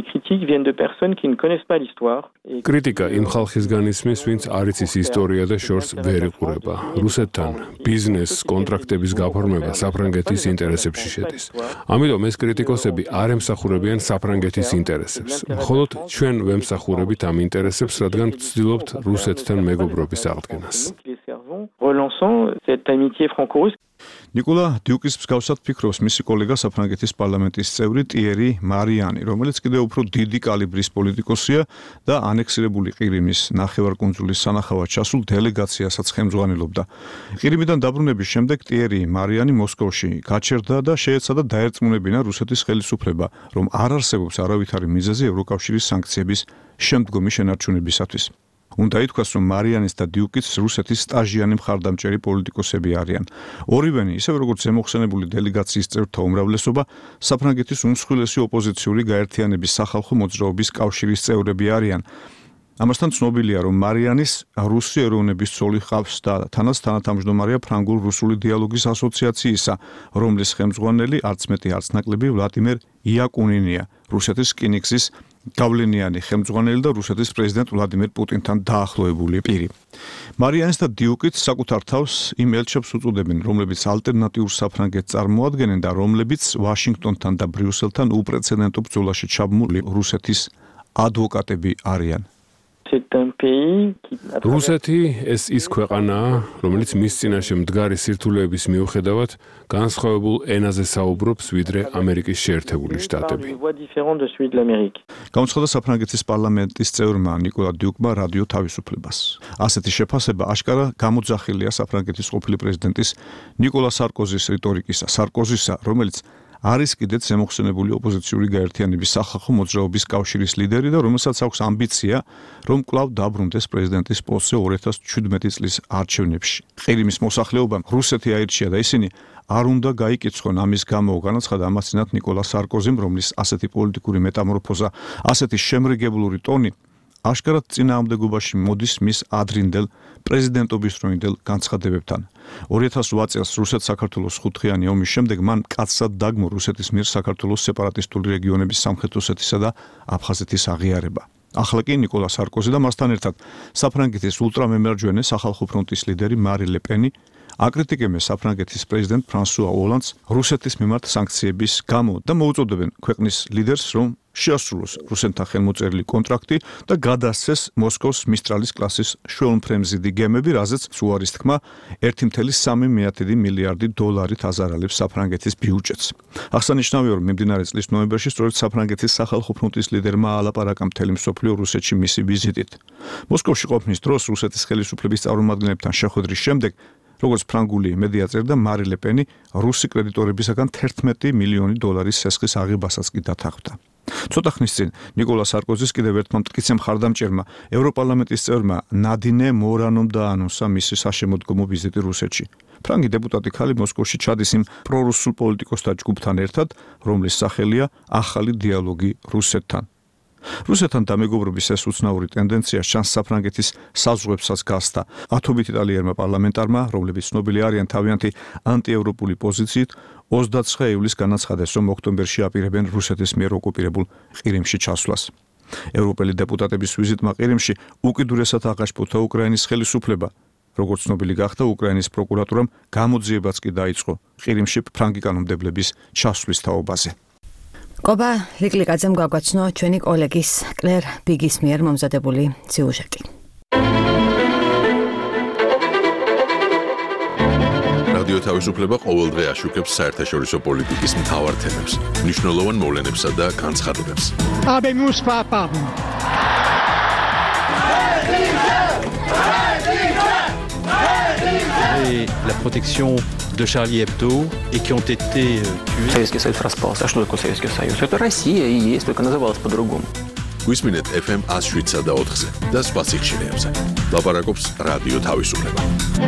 კრიტიკა იმ ხალხისგან ისმის, ვინც არ იცის ისტორია და შორს ვერ იყურება. რუსეთთან ბიზნეს კონტრაქტების გაფორმება საფრანგეთის ინტერესებში შედის. ამიტომ ეს კრიტიკოსები არ ემსახურებიან საფრანგეთის ინტერესებს. მხოლოდ ჩვენ ვემსახურებით ამ ინტერესებს, რადგან ვცდილობთ რუსეთთან მეგობრობის აღდგენას. ნიკოლა დიუკის მსგავსად ფიქრობს მისი კოლეგა საფრანგეთის პარლამენტის წევრი ტიერი მარიანი, რომელიც კიდევ უფრო დიდი კალიბრის პოლიტიკოსია და ანექსირებული ყირიმის ნახევარკუნძულის სანახავად ჩასულ დელეგაციასაც ხელმძღვანელობდა. ყირიმიდან დაბრუნების შემდეგ ტიერი მარიანი მოსკოვში გაჩერდა და შეეცადა დაერწმუნებინა რუსეთის ხელისუფლება, რომ არ არსებობს არავითარი მიზეზი ევროკავშირის სანქციების შემდგომი შენარჩუნებისათვის. უნდა ითქვას, რომ მარიანის და დიუკიც რუსეთის სტაჟიანი მხარდამჭერი პოლიტიკოსები არიან. ორივენი, ისევე როგორც ზემოხსენებული დელეგაციის წევრთა უმრავლესობა, საფრანგეთის უმსხვილესი ოპოზიციური გაერთიანების სახალხო მოძრაობის კავშირის წევრები არიან. ამასთან ცნობილია, რომ მარიანის რუსი ეროვნების ცოლი ჰყავს და თანაც თანათავმჯდომარეა ფრანგულ-რუსული დიალოგის ასოციაციისა, რომლის ხელმძღვანელი არც მეტი არც ნაკლები ვლადიმერ იაკუნინია, რუსეთის რკინიგზის გავლენიანი ხელმძღვანელი და რუსეთის პრეზიდენტ ვლადიმერ პუტინთან დაახლოებული პირი. მარიანის და დიუკიც საკუთარ თავს იმ ელჩებს უწოდებენ, რომლებიც ალტერნატიურ საფრანგეთს წარმოადგენენ და რომლებიც ვაშინგტონთან და ბრიუსელთან უპრეცედენტო ბრძოლაში ჩაბმული რუსეთის ადვოკატები არიან. რუსეთი ეს ის ქვეყანაა, რომელიც მის წინაშე მდგარი სირთულეების მიუხედავად განსხვავებულ ენაზე საუბრობს, ვიდრე ამერიკის შეერთებული შტატები. გამოცხადა საფრანგეთის პარლამენტის წევრმა ნიკოლა დიუკმა რადიო თავისუფლებას. ასეთი შეფასება აშკარა გამოძახილია საფრანგეთის ყოფილი პრეზიდენტის ნიკოლა სარკოზის რიტორიკისა, რომელიც არის კიდეც ზემოხსენებული ოპოზიციური გაერთიანების სახალხო მოძრაობის კავშირის ლიდერი და რომელსაც აქვს ამბიცია, რომ კვლავ დაბრუნდეს პრეზიდენტის პოსტზე 2017 წლის არჩევნებში. ყირიმის მოსახლეობამ რუსეთი აირჩია და ისინი არ უნდა გაიკიცხონ ამის გამო, განაცხადა ამასთანავე ნიკოლა სარკოზიმ, რომლის ასეთი პოლიტიკური მეტამორფოზა, ასეთი შემრიგებლური ტონი აშკარად წინააღმდეგობაში მოდის მის ადრინდელ პრეზიდენტობის დროინდელ განცხადებებთან. 2008 წელს რუსეთ-საქართველოს ხუთხიანი ომის შემდეგ მან კაცად დაგმო რუსეთის მიერ საქართველოს სეპარატისტული რეგიონების სამხრეთ ოსეთისა და აფხაზეთის აღიარება. ახლა კი ნიკოლა სარკოზი და მასთან ერთად საფრანგეთის ულტრამემარჯვენე სახალხო ფრონტის ლიდერი მარი ლე პენი აკრიტიკებენ საფრანგეთის პრეზიდენტ ფრანსუა ოლანდს რუსეთის მიმართ სანქციების გამო და მოუწოდებენ ქვეყნის ლიდერს, რომ შეასრულოს რუსეთთან ხელმოწერილი კონტრაქტი და გადასცეს მოსკოვის მისტრალის კლასის შუალმფრენზიდი გემები, რაზეც უარის თქმა 1,3 მილიარდი დოლარით აზარალებს საფრანგეთის ბიუჯეტს. აღსანიშნავია, რომ მიმდინარე წლის ნოემბერში სწორედ საფრანგეთის სახალხო ფრონტის ლიდერმა ალაპარაკა მთელი მსოფლიო რუსეთში მისი ვიზიტით. მოსკოვში ყოფნის დროს რუსეთის ხელისუფლების წარმომადგენლებთან შეხვედრის შემდეგ როგორც ფრანგული მედია წერდა, მარი ლე პენი რუსი კრედიტორებისაგან 11 მილიონი დოლარის სესხის აღებასაც კი დათანხმდა. ცოტა ხნის წინ ნიკოლა სარკოზის კიდევ ერთმა მტკიცე მხარდამჭერმა ევროპარლამენტის წევრმა ნადინე მორანომ დაანონსა მისი საშემოდგომო ვიზიტი რუსეთში. ფრანგი დეპუტატი ქალი მოსკოვში ჩადის იმ პრორუსულ პოლიტიკოსთა ჯგუფთან ერთად, რომლის სახელია ახალი დიალოგი რუსეთთან. რუსეთთან დამეგობრობის ეს უცნაური ტენდენცია შანს საფრანგეთის საზღვრებსაც გასცდა. ათობით იტალიერმა პარლამენტარმა, რომლებიც ცნობილი არიან თავიანთი ანტიევროპული პოზიციით, 29 ივლისს განაცხადეს, რომ ოქტომბერში აპირებენ რუსეთის მიერ ოკუპირებულ ყირიმში ჩასვლას. ევროპელი დეპუტატების ვიზიტმა ყირიმში უკიდურესად აღაშფოთა უკრაინის ხელისუფლება. როგორც ცნობილი გახდა, უკრაინის პროკურატურამ გამოძიებაც კი დაიწყო ყირიმში ფრანგი კანონმდებლების ჩასვლის თაობაზე. ყობა ლიკლიკაძემ გაგვაცნო ჩვენი კოლეგის კლერ ბიგის მიერ მომზადებული სიუჟეტი. რადიო თავისუფლება ყოველდღე აშუქებს საერთაშორისო პოლიტიკის მთავარ თემებს, მნიშვნელოვან მოვლენებსა და განცხადებებს. La protection de Charlie Hebdo et qui ont été tués. Советский Союз распался. А что такое Советский Союз? Это Россия и есть, только называлась по-другому. გვისმინეთ FM 107 და 4-ზე და სხვა სიხშირეებზე. ლაპარაკობს რადიო თავისუფლება.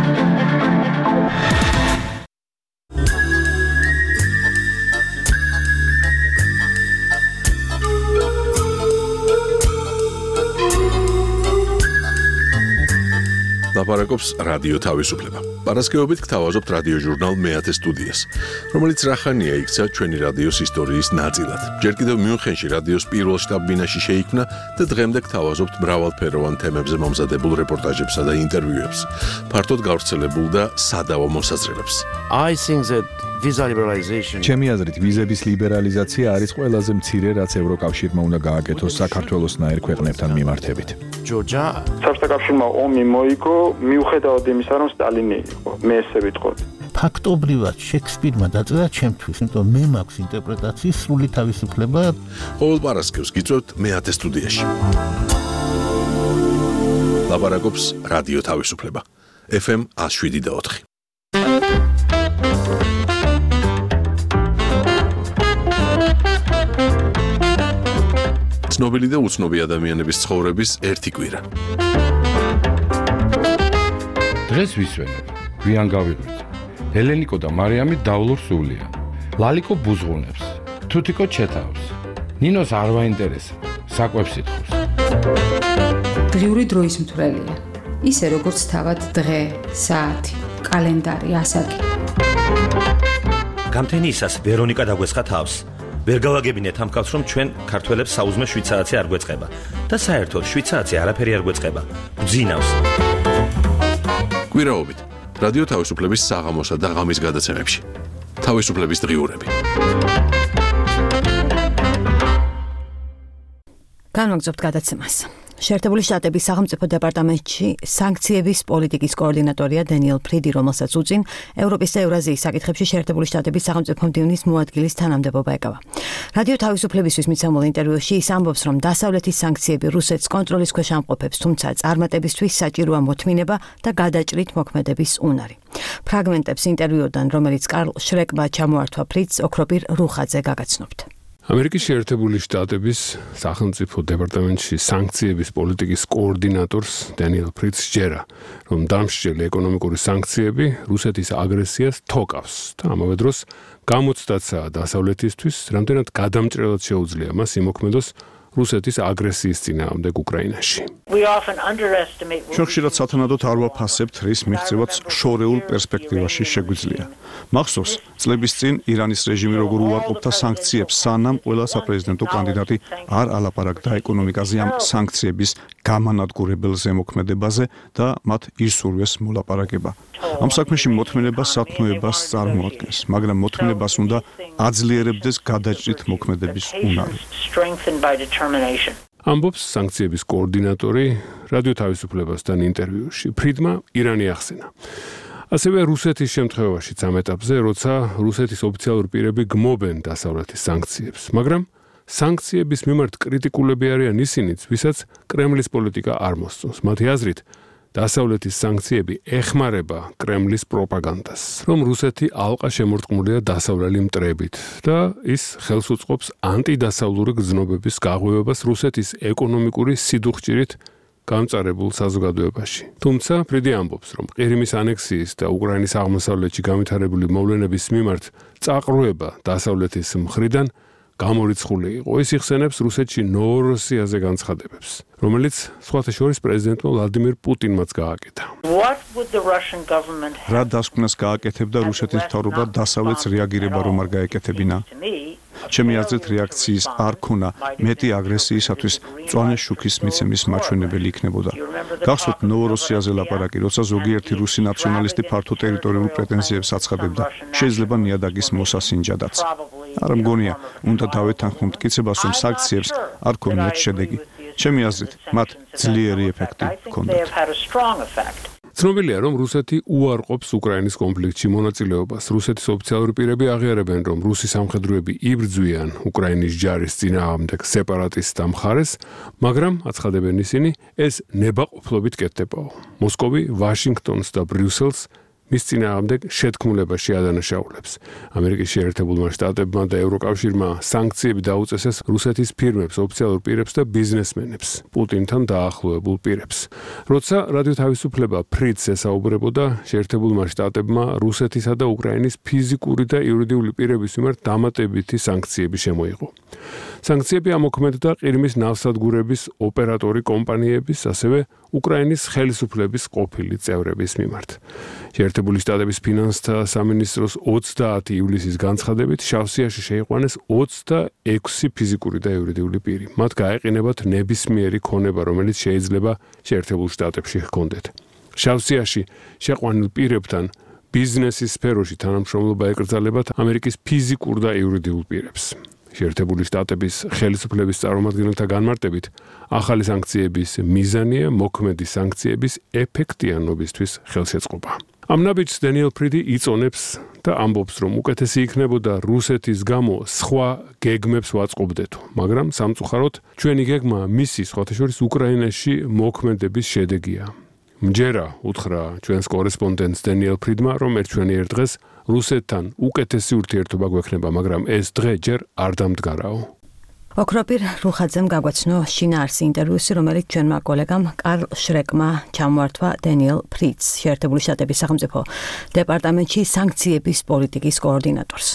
ლაპარაკობს რადიო თავისუფლება. პარასკევობით გთავაზობთ რადიო ჟურნალ მეათე სტუდიას, რომელიც რახანია იქცა ჩვენი რადიოს ისტორიის ნაწილად. ჯერ კიდევ მიუნხენში რადიოს პირველ შტაბ-ბინაში შეიქმნა და დღემდე გთავაზობთ მრავალფეროვან თემებზე მომზადებულ რეპორტაჟებსა და ინტერვიუებს, ფართოდ გავრცელებულ და სადავო მოსაზრებებს. I think that visa liberalization. ჩემი აზრით, ვიზების ლიბერალიზაცია არის ყველაზე მცირე, რაც ევროკავშირმა უნდა გააკეთოს საქართველოსნაირ ქვეყნებთან მიმართებით. Georgia. საბჭოთა კავშირმა ომი მოიგო, მიუხედავად იმისა, რომ სტალინი იყო. მე ესე ვიტყოდი. ფაქტობრივად შექსპირმა დაწერა ჩემთვის, იმიტომ მე მაქვს ინტერპრეტაციის სრული თავისუფლება. ყოველ პარასკევს გიწევთ მეათე სტუდიაში. ლაპარაკობს რადიო თავისუფლება. FM 107 და 4. ცნობილი და უცნობი ადამიანების ცხოვრების ერთი კვირა. დღეს ვისვენებ, გვიან გავიღვიძე. ელენიკო და მარიამი დავლურ სულიან. ლალიკო ბუზღუნებს, თუთიკო ჩეთავს. ნინოს არ ვაინტერესებს, საკვებს ითხოვს. დღიური დროის მთვრელია. ისე როგორც თავად დღე, საათი, კალენდარი, ასაკი. გამთენიისას ვერონიკა დაგვესხა თავს. ვერ გავაგებინეთ ამ კაცს, რომ ჩვენ ქართველებს საუზმე 7 საათი არ გვეწყება და საერთოდ 7 საათი არაფერი არ გვეწყება. გძინავს. კვირაობით რადიო თავისუფლების საღამოსა და ღამის გადაცემებში. თავისუფლების დღიურები. განვაგრძობთ გადაცემას. შეერთებული შტატების სახელმწიფო დეპარტამენტში სანქციების პოლიტიკის კოორდინატორია დენიელ ფრიდი, რომელსაც უწინ ევროპის და ევრაზიის საკითხებში შეერთებული შტატების სახელმწიფო მდივნის მოადგილის თანამდებობა ეკავა. რადიო თავისუფლებისთვის მიცემულ ინტერვიუში ის ამბობს, რომ დასავლეთის სანქციები რუსეთს კონტროლის ქვეშ ამყოფებს, თუმცა წარმატებისთვის საჭიროა მოთმინება და გადაჭრით მოქმედების უნარი. ფრაგმენტებს ინტერვიუდან, რომელიც კარლ შრეკმა ჩამოართვა ფრიც ოქროპირ რუხაძე გაგაცნობთ. ამერიკის შეერთებული შტატების სახელმწიფო დეპარტამენტში სანქციების პოლიტიკის კოორდინატორს დენიელ ფრიცს ჯერა, რომ დამსჯელი ეკონომიკური სანქციები რუსეთის აგრესიას თოკავს და ამავე დროს გამოცდაცაა დასავლეთისთვის, რამდენად გადამჭრელად შეუძლია მას იმოქმედოს რუსეთის აგრესიის წინააღმდეგ უკრაინაში. ხშირად სათანადოდ არ ვაფასებთ რის მიღწევაც შორეულ პერსპექტივაში შეგვიძლია. მახსოვს, წლების წინ ირანის რეჟიმი როგორ უარყოფდა სანქციებს, სანამ ყველა საპრეზიდენტო კანდიდატი არ ალაპარაკდა ეკონომიკაზე ამ სანქციების გამანადგურებელ ზემოქმედებაზე და მათ ისურვეს მოლაპარაკება. ამ საქმეში მოთმინება სათნოებას წარმოადგენს, მაგრამ მოთმინებას უნდა აძლიერებდეს გადაჭრით მოქმედების უნარი. ამბობს სანქციების კოორდინატორი რადიო თავისუფლებასთან ინტერვიუში. ფრიდმა ირანი ახსენა. ასევე რუსეთის შემთხვევაშიც ამ ეტაპზე, როცა რუსეთის ოფიციალური პირები გმობენ დასავლეთის სანქციებს, მაგრამ სანქციების მიმართ კრიტიკულები არიან ისინიც, ვისაც კრემლის პოლიტიკა არ მოსწონს. მათი აზრით, დასავლეთის სანქციები ეხმარება კრემლის პროპაგანდას, რომ რუსეთი ალყა შემორტყმულია დასავლელი მტრებით და ის ხელს უწყობს ანტიდასავლური გრძნობების გაღვივებას რუსეთის ეკონომიკური სიდუხჭირით გამწარებულ საზოგადოებაში. თუმცა ფრიდი ამბობს, რომ ყირიმის ანექსიის და უკრაინის აღმოსავლეთში განვითარებული მოვლენების მიმართ წაყრუება დასავლეთის მხრიდან გამორიცხული იყო. ის იხსენებს რუსეთში ნოვოროსიაზე განცხადებებს, რომელიც სხვათა შორის პრეზიდენტმა ვლადიმირ პუტინმაც გააკეთა. რა დასკვნას გააკეთებდა რუსეთის მთავრობა დასავლეთს რეაგირება რომ არ გაეკეთებინა? ჩემი აზრით რეაქციის არ ქონა მეტი აგრესიისათვის მწვანე შუქის მიცემის მაჩვენებელი იქნებოდა. გახსოვთ ნოვოროსიაზე ლაპარაკი, როცა ზოგიერთი რუსი ნაციონალისტი ფართო ტერიტორიულ პრეტენზიებს აცხადებდა, შეიძლება ნიადაგის მოსასინჯადაც. არ მგონია, უნდა დავეთანხმო მტკიცებას, რომ სანქციებს არ ქონიათ შედეგი. ჩემი აზრით, მათ ძლიერი ეფექტი ჰქონდათ. ცნობილია, რომ რუსეთი უარყოფს უკრაინის კონფლიქტში მონაწილეობას. რუსეთის ოფიციალური პირები აღიარებენ, რომ რუსი სამხედროები იბრძვიან უკრაინის ჯარის წინააღმდეგ სეპარატისტთა მხარეს, მაგრამ აცხადებენ ისინი, ეს ნებაყოფლობით კეთდებაო. მოსკოვი ვაშინგტონს და ბრიუსელს მის წინააღმდეგ შეთქმულებაში ადანაშაულებს. ამერიკის შეერთებულმა შტატებმა და ევროკავშირმა სანქციები დაუწესეს რუსეთის ფირმებს, ოფიციალურ პირებს და ბიზნესმენებს, პუტინთან დაახლოებულ პირებს. როცა რადიო თავისუფლება ფრიდს ესაუბრებოდა, შეერთებულმა შტატებმა რუსეთისა და უკრაინის ფიზიკური და იურიდიული პირების მიმართ დამატებითი სანქციები შემოიღო. სანქციები ამოქმედდა ყირიმის ნავსადგურების ოპერატორი კომპანიების, ასევე უკრაინის ხელისუფლების ყოფილი წევრების მიმართ. შეერთებული შტატების ფინანსთა სამინისტროს 20 ივლისის განცხადებით შავსიაში შეიყვანეს 26 ფიზიკური და იურიდიული პირი. მათ გაეყინებათ ნებისმიერი ქონება, რომელიც შეიძლება შეერთებულ შტატებში ჰქონდეთ. შავსიაში შეყვანილ პირებთან ბიზნესის სფეროში თანამშრომლობა ეკრძალებათ ამერიკის ფიზიკურ და იურიდიულ პირებს. შეერთებული შტატების ხელისუფლების წარმომადგენელთა განმარტებით, ახალი სანქციების მიზანია მოქმედი სანქციების ეფექტიანობისთვის ხელშეწყობა. ამ ნაბიჯს დენიელ ფრიდი იწონებს და ამბობს, რომ უკეთესი იქნებოდა რუსეთის გამო სხვა გეგმებს ვაწყობდეთო, მაგრამ სამწუხაროდ ჩვენი გეგმა მისი სხვათა შორის უკრაინაში მოქმედების შედეგია. მჯერა უთხრა ჩვენს კორესპონდენტს დენიელ ფრიდმა, რომ ერთგვარად დღეს რუსეთთან უკეთესი ურთიერთობა გვექნება, მაგრამ ეს დღე ჯერ არ დამდგარაო. ოქროპირ რუხაძემ გაგვაცნო შინაარსი ინტერვიუსი, რომელიც ჩვენმა კოლეგამ კარლ შრეკმა ჩამოართვა დენიელ ფრიდს, შეერთებული შტატების სახელმწიფო დეპარტამენტში სანქციების პოლიტიკის კოორდინატორს.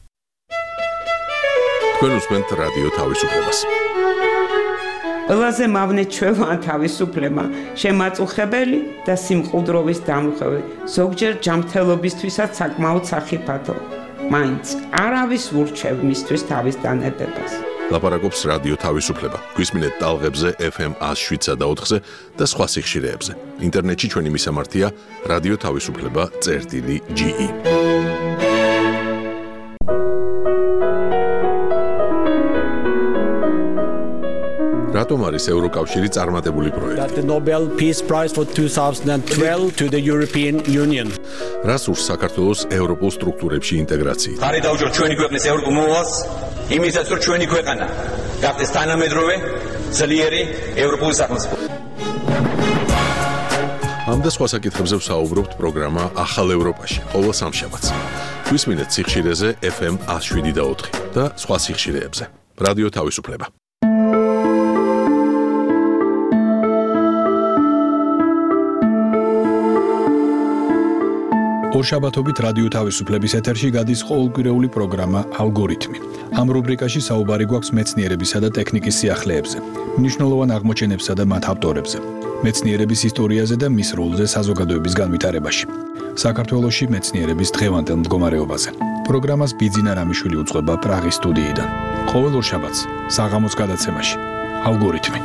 თქვენ უსმენთ რადიო თავისუფლებას. ყველაზე მავნე ჩვევა თავისუფლება, შემაწუხებელი და სიმყუდროვის დამხევი, ზოგჯერ ჯანმრთელობისთვისაც საკმაოდ სახიფათო. მაინც არავის ურჩევ მისთვის თავის დანებებას. ლაპარაკობს რადიო თავისუფლება. გვისმინეთ ტალღებზე FM 107.4-ზე და სხვა სიხშირეებზე. ინტერნეტში ჩვენი მისამართია radioთავისუფლება.ge. რატომ არის ევროკავშირი წარმატებული პროექტი? The Nobel Peace Prize for 2012 to the European Union. რას ურს საქართველოს ევროპულ სტრუქტურებში ინტეგრაციით? ხარი დაუჭერთ ჩვენი ქვეყნის ევროპულ მოვალს იმისაც რომ ჩვენი ქვეყანა გახდეს თანამედროვე ძლიერი ევროპული სახელმწიფო. ამ და სხვა საკითხებზე ვსაუბრობთ პროგრამა ახალ ევროპაში ყოველ სამშაბათს. გვისმინეთ სიხშირეზე FM 107.4 და სხვა სიხშირეებზე. რადიო თავისუფლება. ორშაბათობით რადიო თავისუფლების ეთერში გადის ყოველკვირეული პროგრამა ალგორითმი. ამ რუბრიკაში საუბარი გვაქვს მეცნიერებისა და ტექნიკის სიახლეებზე, მნიშვნელოვან აღმოჩენებსა და მათ ავტორებზე, მეცნიერების ისტორიაზე და მის როლზე საზოგადოების განვითარებაში. საქართველოში მეცნიერების დღევანდელ მდგომარეობაზე. პროგრამას ბიძინა რამიშვილი უძღვება პრაღის სტუდიიდან. ყოველ ორშაბათს საღამოს გადაცემაში ალგორითმი.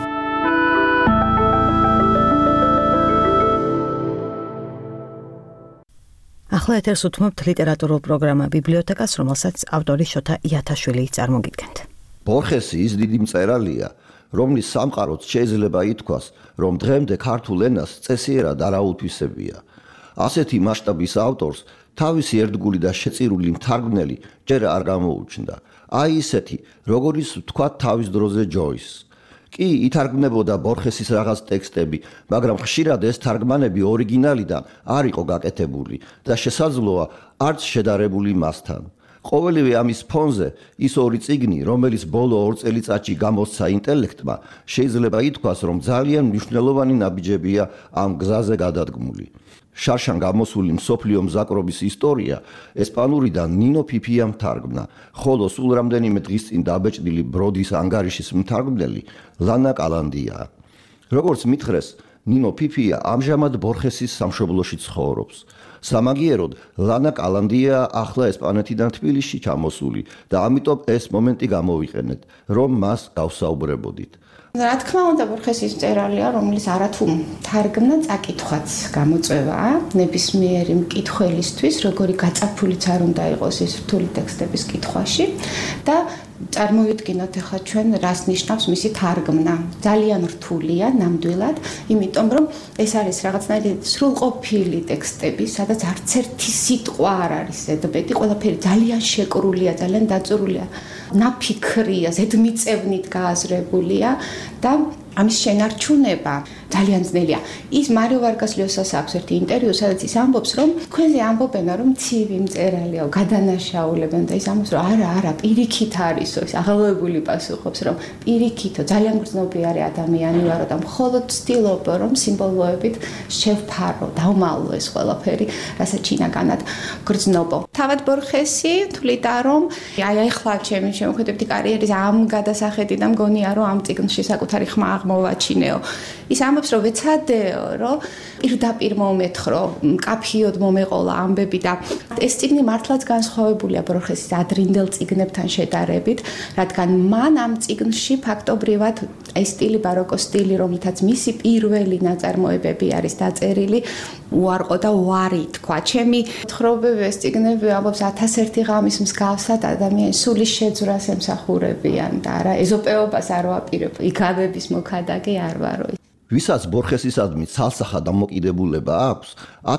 ახლა ეთერს უთმობთ ლიტერატურულ პროგრამა ბიბლიოთეკას, რომელსაც ავტორი შოთა იათაშვილი წარმოგიდგენთ. ბორხესი ის დიდი მწერალია, რომლის სამყაროც შეიძლება ითქვას, რომ დღემდე ქართულ ენას წესიერად არაუთვისებია. ასეთი მასშტაბის ავტორს თავისი ერთგული და შეწირული მთარგმნელი ჯერ არ გამოუჩნდა. აი ისეთი, როგორიც ვთქვათ თავის დროზე ჯოისს. კი ითარგმნებოდა ბორხესის რაღაც ტექსტები, მაგრამ ხშირად ეს თარგმანები ორიგინალიდან არ იყო გაკეთებული და შესაძლოა არც შედარებული მასთან. ყოველივე ამის ფონზე ის ორი წიგნი, რომელიც ბოლო 2 წელიწადში გამოსცა ინტელექტმა, შეიძლება ითქვას, რომ ძალიან მნიშვნელოვანი ნაბიჯებია ამ გზაზე გადადგმული. შარშან გამოსული მსოფლიო მზაკრობის ისტორია ესპანურიდან ნინო ფიფიამ თარგმნა, ხოლო სულ რამდენიმე დღის წინ დაბეჭდილი ბროდის ანგარიშის მთარგმნელი ლანა კალანდია. როგორც მითხრეს, ნინო ფიფია ამჟამად ბორხესის სამშობლოში ცხოვრობს. სამაგიეროდ, ლანა კალანდია ახლა ესპანეთიდან თბილისში ჩამოსული და ამიტომ ეს მომენტი გამოვიყენეთ, რომ მას გავსაუბრებოდით. რა თქმა უნდა, ბორხესის მწერალია, რომელიც არათუ თარგმნა წაკითხვაც გამოწვევაა ნებისმიერი მკითხველისთვის, როგორი გაწაფულიც არ უნდა იყოს ეს რთული ტექსტების კითხვაში და წარმოვიდგინოთ ახლა ჩვენ რას ნიშნავს მისი თარგმნა. ძალიან რთულია ნამდვილად, იმიტომ რომ ეს არის რაღაცნაირი სრულყოფილი ტექსტები, სადაც არც ერთი სიტყვა არ არის ზედმეტი, ყველაფერი ძალიან შეკრულია, ძალიან დაწურულია, ნაფიქრია, ზედმიწევნით გააზრებულია და ამის შენარჩუნება ძალიან ძნელია. ის მარიო ვარგას ლიოსას აქვს ერთი ინტერვიუ, სადაც ის ამბობს, რომ თქვენზე ამბობენ, რომ ცივი მწერალია, გადანაშაულებენ და ის ამბობს, რომ არა, პირიქით არისო, ის აღელვებული პასუხობს, რომ პირიქითო, ძალიან გრძნობიარე ადამიანი ვარო და მხოლოდ ვცდილობ, რომ სიმბოლოებით შევფარო, დავმალო ეს ყველაფერი, რასაც ჩინაგანად გრძნობო. თავად ბორხესი თვლიდა, რომ აი ახლა ჩემი შემოქმედებითი კარიერის ამ გადასახედი და მგონია, რომ ამ წიგნში საკუთარი ხმა მოვაჩინეო. ის ამბობს, რომ ვეცადეო, რომ პირდაპირ მომეთხოვრო, მკაფიოდ მომეყოლა ამბები და ეს წიგნი მართლაც განსხვავებულია ბორხესის ადრინდელ წიგნებთან შედარებით, რადგან მან ამ წიგნში ფაქტობრივად ეს სტილი ბაროკოს სტილი, რომლითაც მისი პირველი ნაწარმოებები არის დაწერილი, უარყო და უარი თქვა. ჩემი თხრობები ეს წიგნები ამბობს 1001 ღამის მსგავსად ადამიანის სულის შეძვრას ემსახურებიან და არა ეზოპეობას არ ვაპირებ, იგავების მოქადაგე არ ვარო. ვისაც ბორხესისადმი ცალსახა დამოკიდებულება აქვს,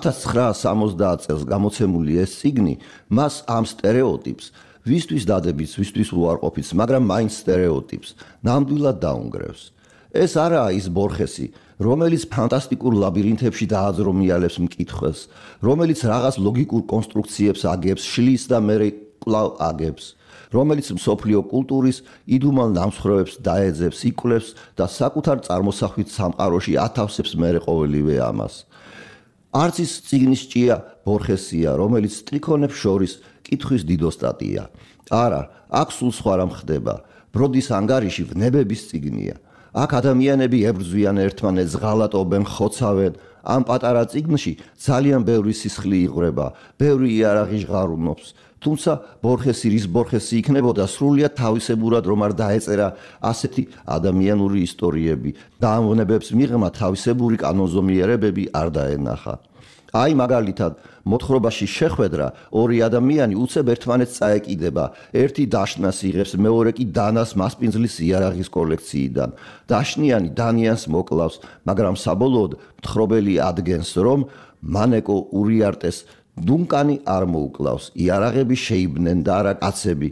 1970 წელს გამოცემული ეს წიგნი მას ამ სტერეოტიპს, ვისთვის დადებით, ვისთვის უარყოფით, მაგრამ მაინც სტერეოტიპს ნამდვილად დაუნგრევს. ეს არაა ის ბორხესი, რომელიც ფანტასტიკურ ლაბირინთებში დააძრომიალებს მკითხველს, რომელიც რაღაც ლოგიკურ კონსტრუქციებს აგებს, შლის და მერე კვლავ აგებს, რომელიც მსოფლიო კულტურის იდუმალ ნამსხვრევებს დაეძებს, იკვლევს და საკუთარ წარმოსახვით სამყაროში ათავსებს მერე ყოველივე ამას. არც ის წიგნის ჭია ბორხესია, რომელიც სტრიქონებს შორის კითხვის დიდოსტატია. არა, აქ სულ სხვა რამ ხდება. ბროდის ანგარიში ვნებების წიგნია. აქ ადამიანები ებრძვიან ერთმანეთს, ღალატობენ, ხოცავენ. ამ პატარა წიგნში ძალიან ბევრი სისხლი იღვრება, ბევრი იარაღი ჟღარუნობს. თუმცა ბორხესი რის ბორხესი იქნებოდა სრულიად თავისებურად რომ არ დაეწერა ასეთი ადამიანური ისტორიები და ამ ვნებებს მიღმა თავისებური კანონზომიერებები არ დაენახა. აი მაგალითად, მოთხრობაში შეხვედრა ორი ადამიანი უცებ ერთმანეთს წაეკიდება, ერთი დაშნას იღებს, მეორე კი დანას მასპინძლის იარაღის კოლექციიდან. დაშნიანი დანიანს მოკლავს, მაგრამ საბოლოოდ მთხრობელი ადგენს, რომ მანეკო ურიარტეს დუნკანი არ მოუკლავს, იარაღები შეიბნენ და არა კაცები.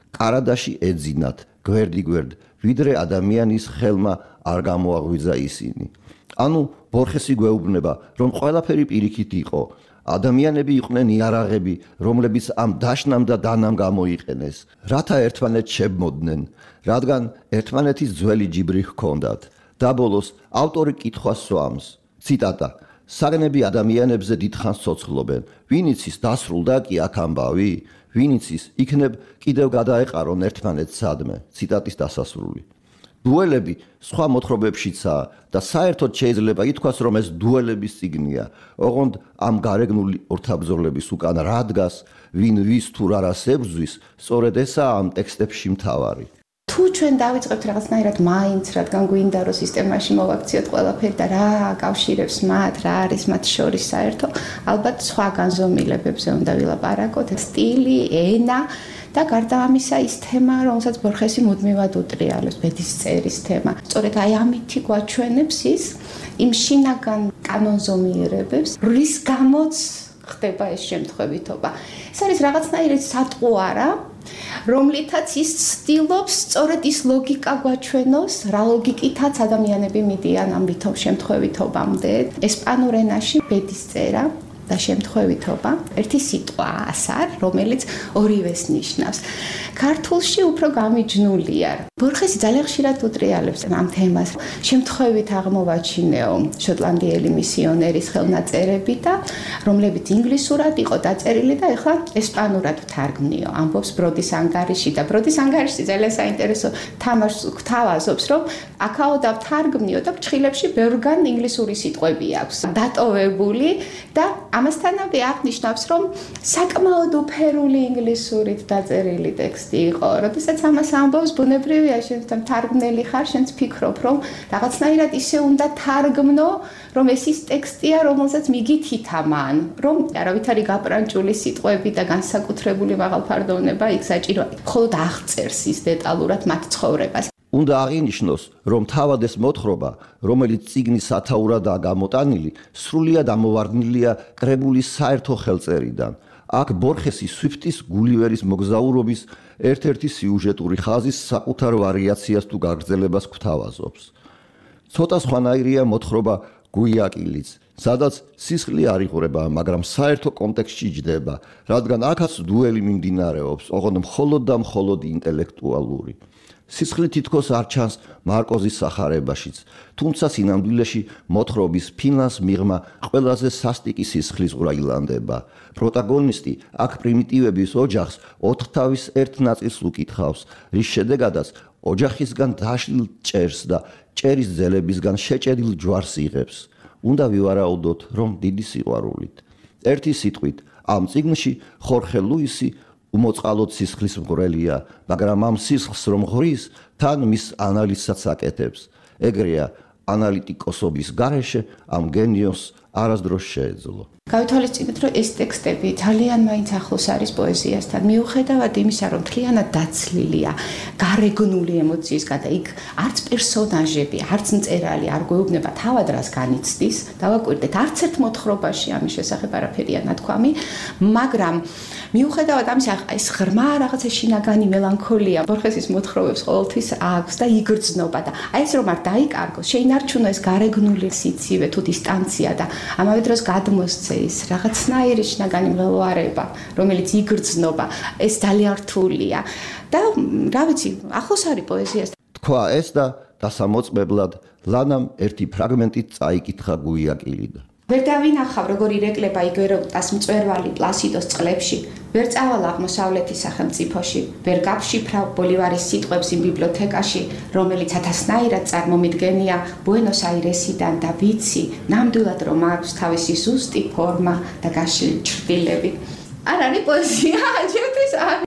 კარადაში ეძინათ გვერდ ვიდრე ადამიანის ხელმა არ გამოაღვიძა ისინი. ანუ ბორხესი გვეუბნება, რომ ყველაფერი პირიქით იყო. ადამიანები იყვნენ იარაღები, რომლებიც ამ დაშნამ და დანამ გამოიყენეს, რათა ერთმანეთს შებმოდნენ, რადგან ერთმანეთის ძველი ჯიბრი ჰქონდათ. და ბოლოს ავტორი კითხვას სვამს. ციტატა: საგნები ადამიანებზე დიდხანს ცოცხლობენ, ვინ იცის დასრულდა კი აქ ამბავი? ვინ იცის იქნებ კიდევ გადაეყარონ ერთმანეთს სადმე? ციტატის დასასრული. დუელები სხვა მოთხრობებშიცაა და საერთოდ შეიძლება ითქვას, რომ ეს დუელების წიგნია. ოღონდ ამ გარეგნული ორთაბრძოლების უკან რა დგას, ვინ ვის თუ რას ებრძვის, სწორედ ესაა ამ ტექსტებში მთავარი. თუ ჩვენ დავიწყებთ რაღაცნაირად მაინც, რადგან გვინდა რომ სისტემაში მოვაქციოთ ყველაფერი და რა აკავშირებს მათ, რა არის მათ შორის საერთო, ალბათ სხვა განზომილებებზე უნდა ვილაპარაკოთ, სტილი, ენა და გარდა ამისა ის თემა, რომელსაც ბორხესი მუდმივად უტრიალებს, ბედის წერის თემა. სწორედ აი ამითი გვაჩვენებს ის იმ შინაგან კანონზომიერებებს, რის გამოც ხდება ეს შემთხვევითობა. ეს არის რაღაცნაირი სატყუარა, რომლითაც ის ცდილობს სწორედ ის ლოგიკა გვაჩვენოს, რა ლოგიკითაც ადამიანები მიდიან ამ ვითომ შემთხვევითობამდე. ესპანურ ენაში ბედის წერა და შემთხვევითობა ერთი სიტყვა ასარ, რომელიც ორივეს ნიშნავს. ქართულში უფრო გამიჯნულია. ბორხესი ძალიან ხშირად უტრიალებს ამ თემას. შემთხვევით აღმოვაჩინეო შოტლანდიელი მისიონერის ხელნაწერები და რომლებიც ინგლისურად იყო დაწერილი და ეხლა ესპანურად თარგმნიო. ამბობს ბროდის ანგარიში და ბროდის ანგარიში ძალიან საინტერესო თამაშს გვთავაზობს, რომ აქაო დავთარგმნიო და ფრჩხილებში ბევრგან ინგლისური სიტყვები აქვს დატოვებული და ამასთანავე აღნიშნავს, რომ საკმაოდ უფერული ინგლისურით დაწერილი ტექსტი იყო. როდესაც ამას ამბობს, ბუნებრივია, შენ თარგმნელი ხარ, შენც ფიქრობ, რომ რაღაცნაირად ისე უნდა თარგმნო, რომ ეს ის ტექსტია, რომელსაც მიგითითა მან, რომ არავითარი გაპრანჭული სიტყვები და განსაკუთრებული მაღალფარდოვნება იქ საჭიროა. მხოლოდ აღწერს ის დეტალურად მათ ცხოვრებას. უნდა აღინიშნოს, რომ თავად ეს მოთხრობა, რომელიც წიგნის სათაურადაა გამოტანილი, სრულიად ამოვარდნილია კრებულის საერთო ხელწერიდან. აქ ბორხესი სვიფტის გულივერის მოგზაურობის ერთ-ერთი სიუჟეტური ხაზის საკუთარ ვარიაციას თუ გაგრძელებას გვთავაზობს. ცოტა სხვანაირია მოთხრობა გუიაკილიც, სადაც სისხლი არ იღურება, მაგრამ საერთო კონტექსტში ჯდება, რადგან აქაც დუელი მიმდინარეობს, ოღონდ მხოლოდ და მხოლოდ ინტელექტუალური. სისხლი თითქოს არ ჩანს მარკოზის სახარებაშიც, თუმცა სინამდვილეში მოთხრობის ფინანს მიღმა ყველაზე სასტიკი სისხლისღვრა ილანდება. პროტაგონისტი აქ პრიმიტივების ოჯახს 4 თავის ერთ ნაწილს უკითხავს, რის შედეგადაც ოჯახისგან დაშლილ ჭერს და ჭერის ძელებისგან შეჭერილ ჯვარს იღებს. უნდა ვივარაუდოთ, რომ დიდი სიყვარულით. ერთი სიტყვით, ამ წიგნში ხორხე ლუისი უმოწყალოდ სისხლის მღვრელია, მაგრამ ამ სისხლს რომ ღრის, თან მის ანალიზსაც აკეთებს. ეგრეა ანალიტიკოსობის გარეშე ამ გენიოსს არასდროს შეეძლო. გავითვალისწინეთ, რომ ეს ტექსტები ძალიან მაინც ახლოს არის პოეზიასთან. მიუხედავად იმისა, რომ მთლიანად დაცლილია გარეგნული ემოციისგან და იქ არც პერსონაჟები, არც მწერალი არ გვეუბნება თავად რას განიცდის, დავაკვირდეთ, არც ერთ მოთხრობაში ამის შესახებ არაფერია ნათქვამი, მაგრამ მიუხედავად ამისა, ეს ღრმა რაღაცა შინაგანი მელანქოლია ბორხესის მოთხრობებს ყოველთვის აქვს და იგრძნობა და აი ეს რომ არ დაიკარგოს, შეინარჩუნო ეს გარეგნული სიცივე თუ დისტანცია და ამავე დროს გადმოსცე ის რაღაცნაირი შინაგანი მღელვარება, რომელიც იგრძნობა, ეს ძალიან რთულია და რა ვიცი, ახლოს არის პოეზიას. თქვა ეს და დასამოწმებლად ლანამ ერთი ფრაგმენტით წაიკითხა გუიაკილიდან. ვერ დავინახავ, როგორ ირეკლება იგეროტას მწვერვალი პლასიდოს წყლებში, ვერ წავალ აღმოსავლეთის სახელმწიფოში, ვერ გავშიფრავ ბოლივარის სიტყვებს იმ ბიბლიოთეკაში, რომელიც ათასნაირად წარმომიდგენია ბუენოს-აირესიდან და ვიცი, ნამდვილად რომ აქვს თავისი ზუსტი ფორმა და გაშლილი ჩრდილები. არ არის პოეზია, ჩემთვის არის.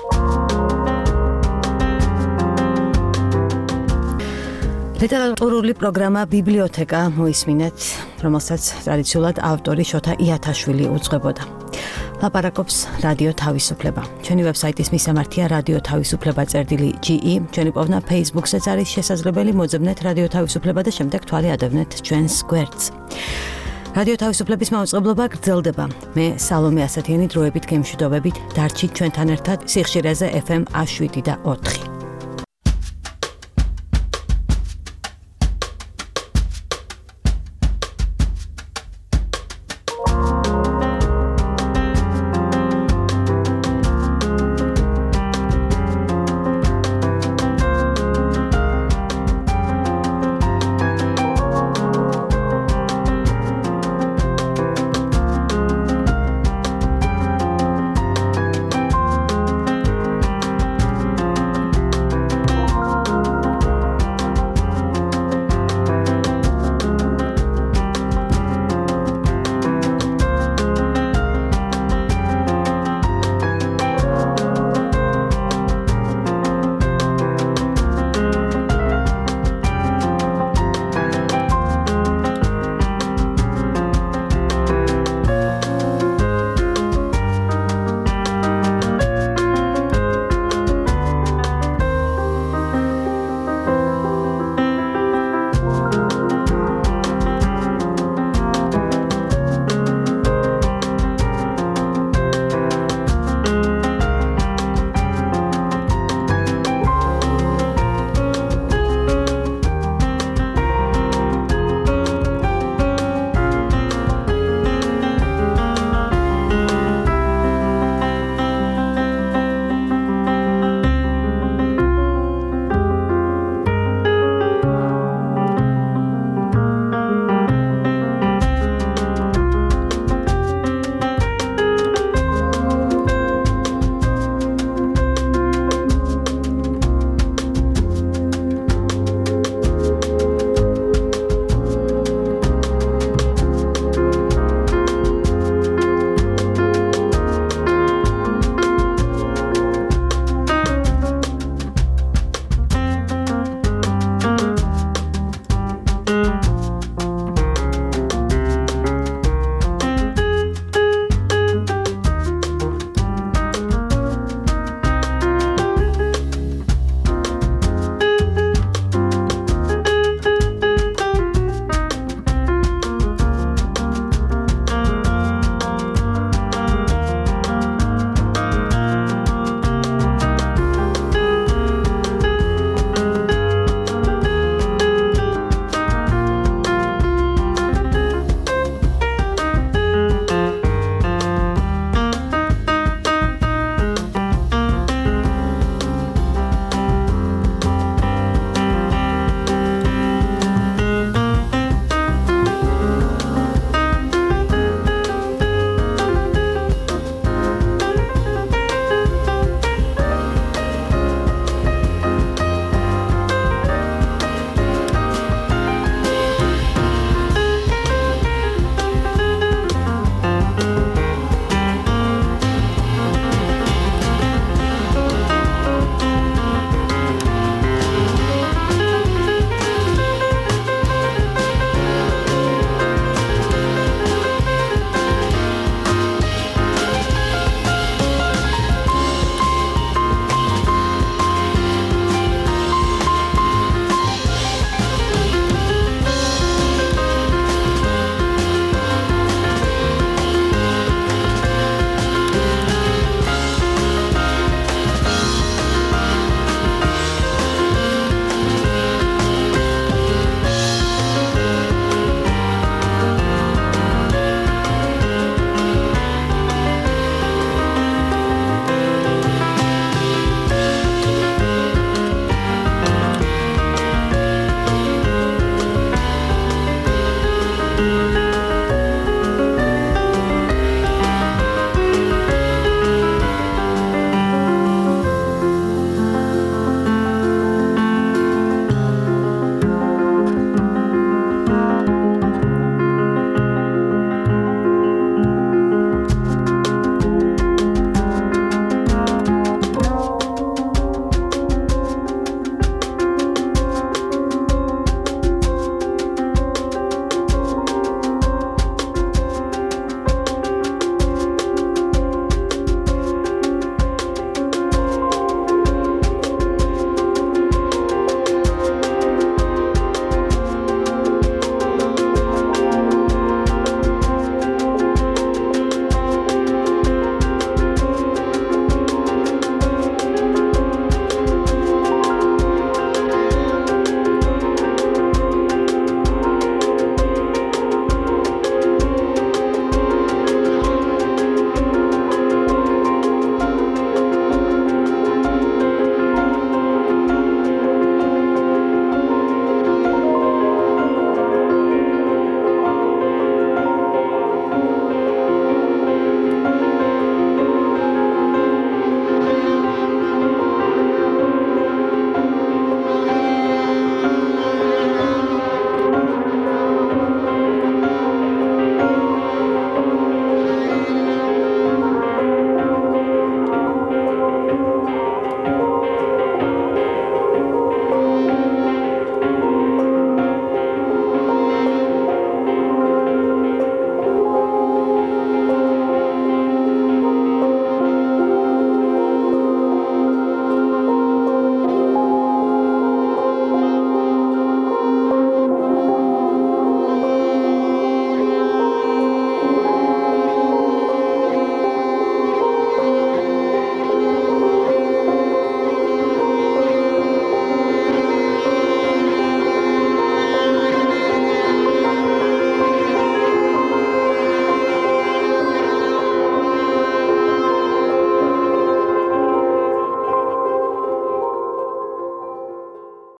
ლიტერატურული პროგრამა ბიბლიოთეკა მოისმინეთ, რომელსაც ტრადიციულად ავტორი შოთა იათაშვილი უძღვებოდა. ლაპარაკობს რადიო თავისუფლება. ჩვენი ვებსაიტის მისამართია რადიო თავისუფლება.ge, ჩვენი პოვნა Facebook-საც არის შესაძლებელი, მოძებნეთ რადიო თავისუფლება და შემდეგ თვალი ადევნეთ ჩვენს გვერდს. რადიო თავისუფლების მაუწყებლობა გრძელდება. მე სალომე ასათიანი დროებით გემშვიდობებით დარჩით ჩვენთან ერთად სიხშირეზე FM 107 და 4.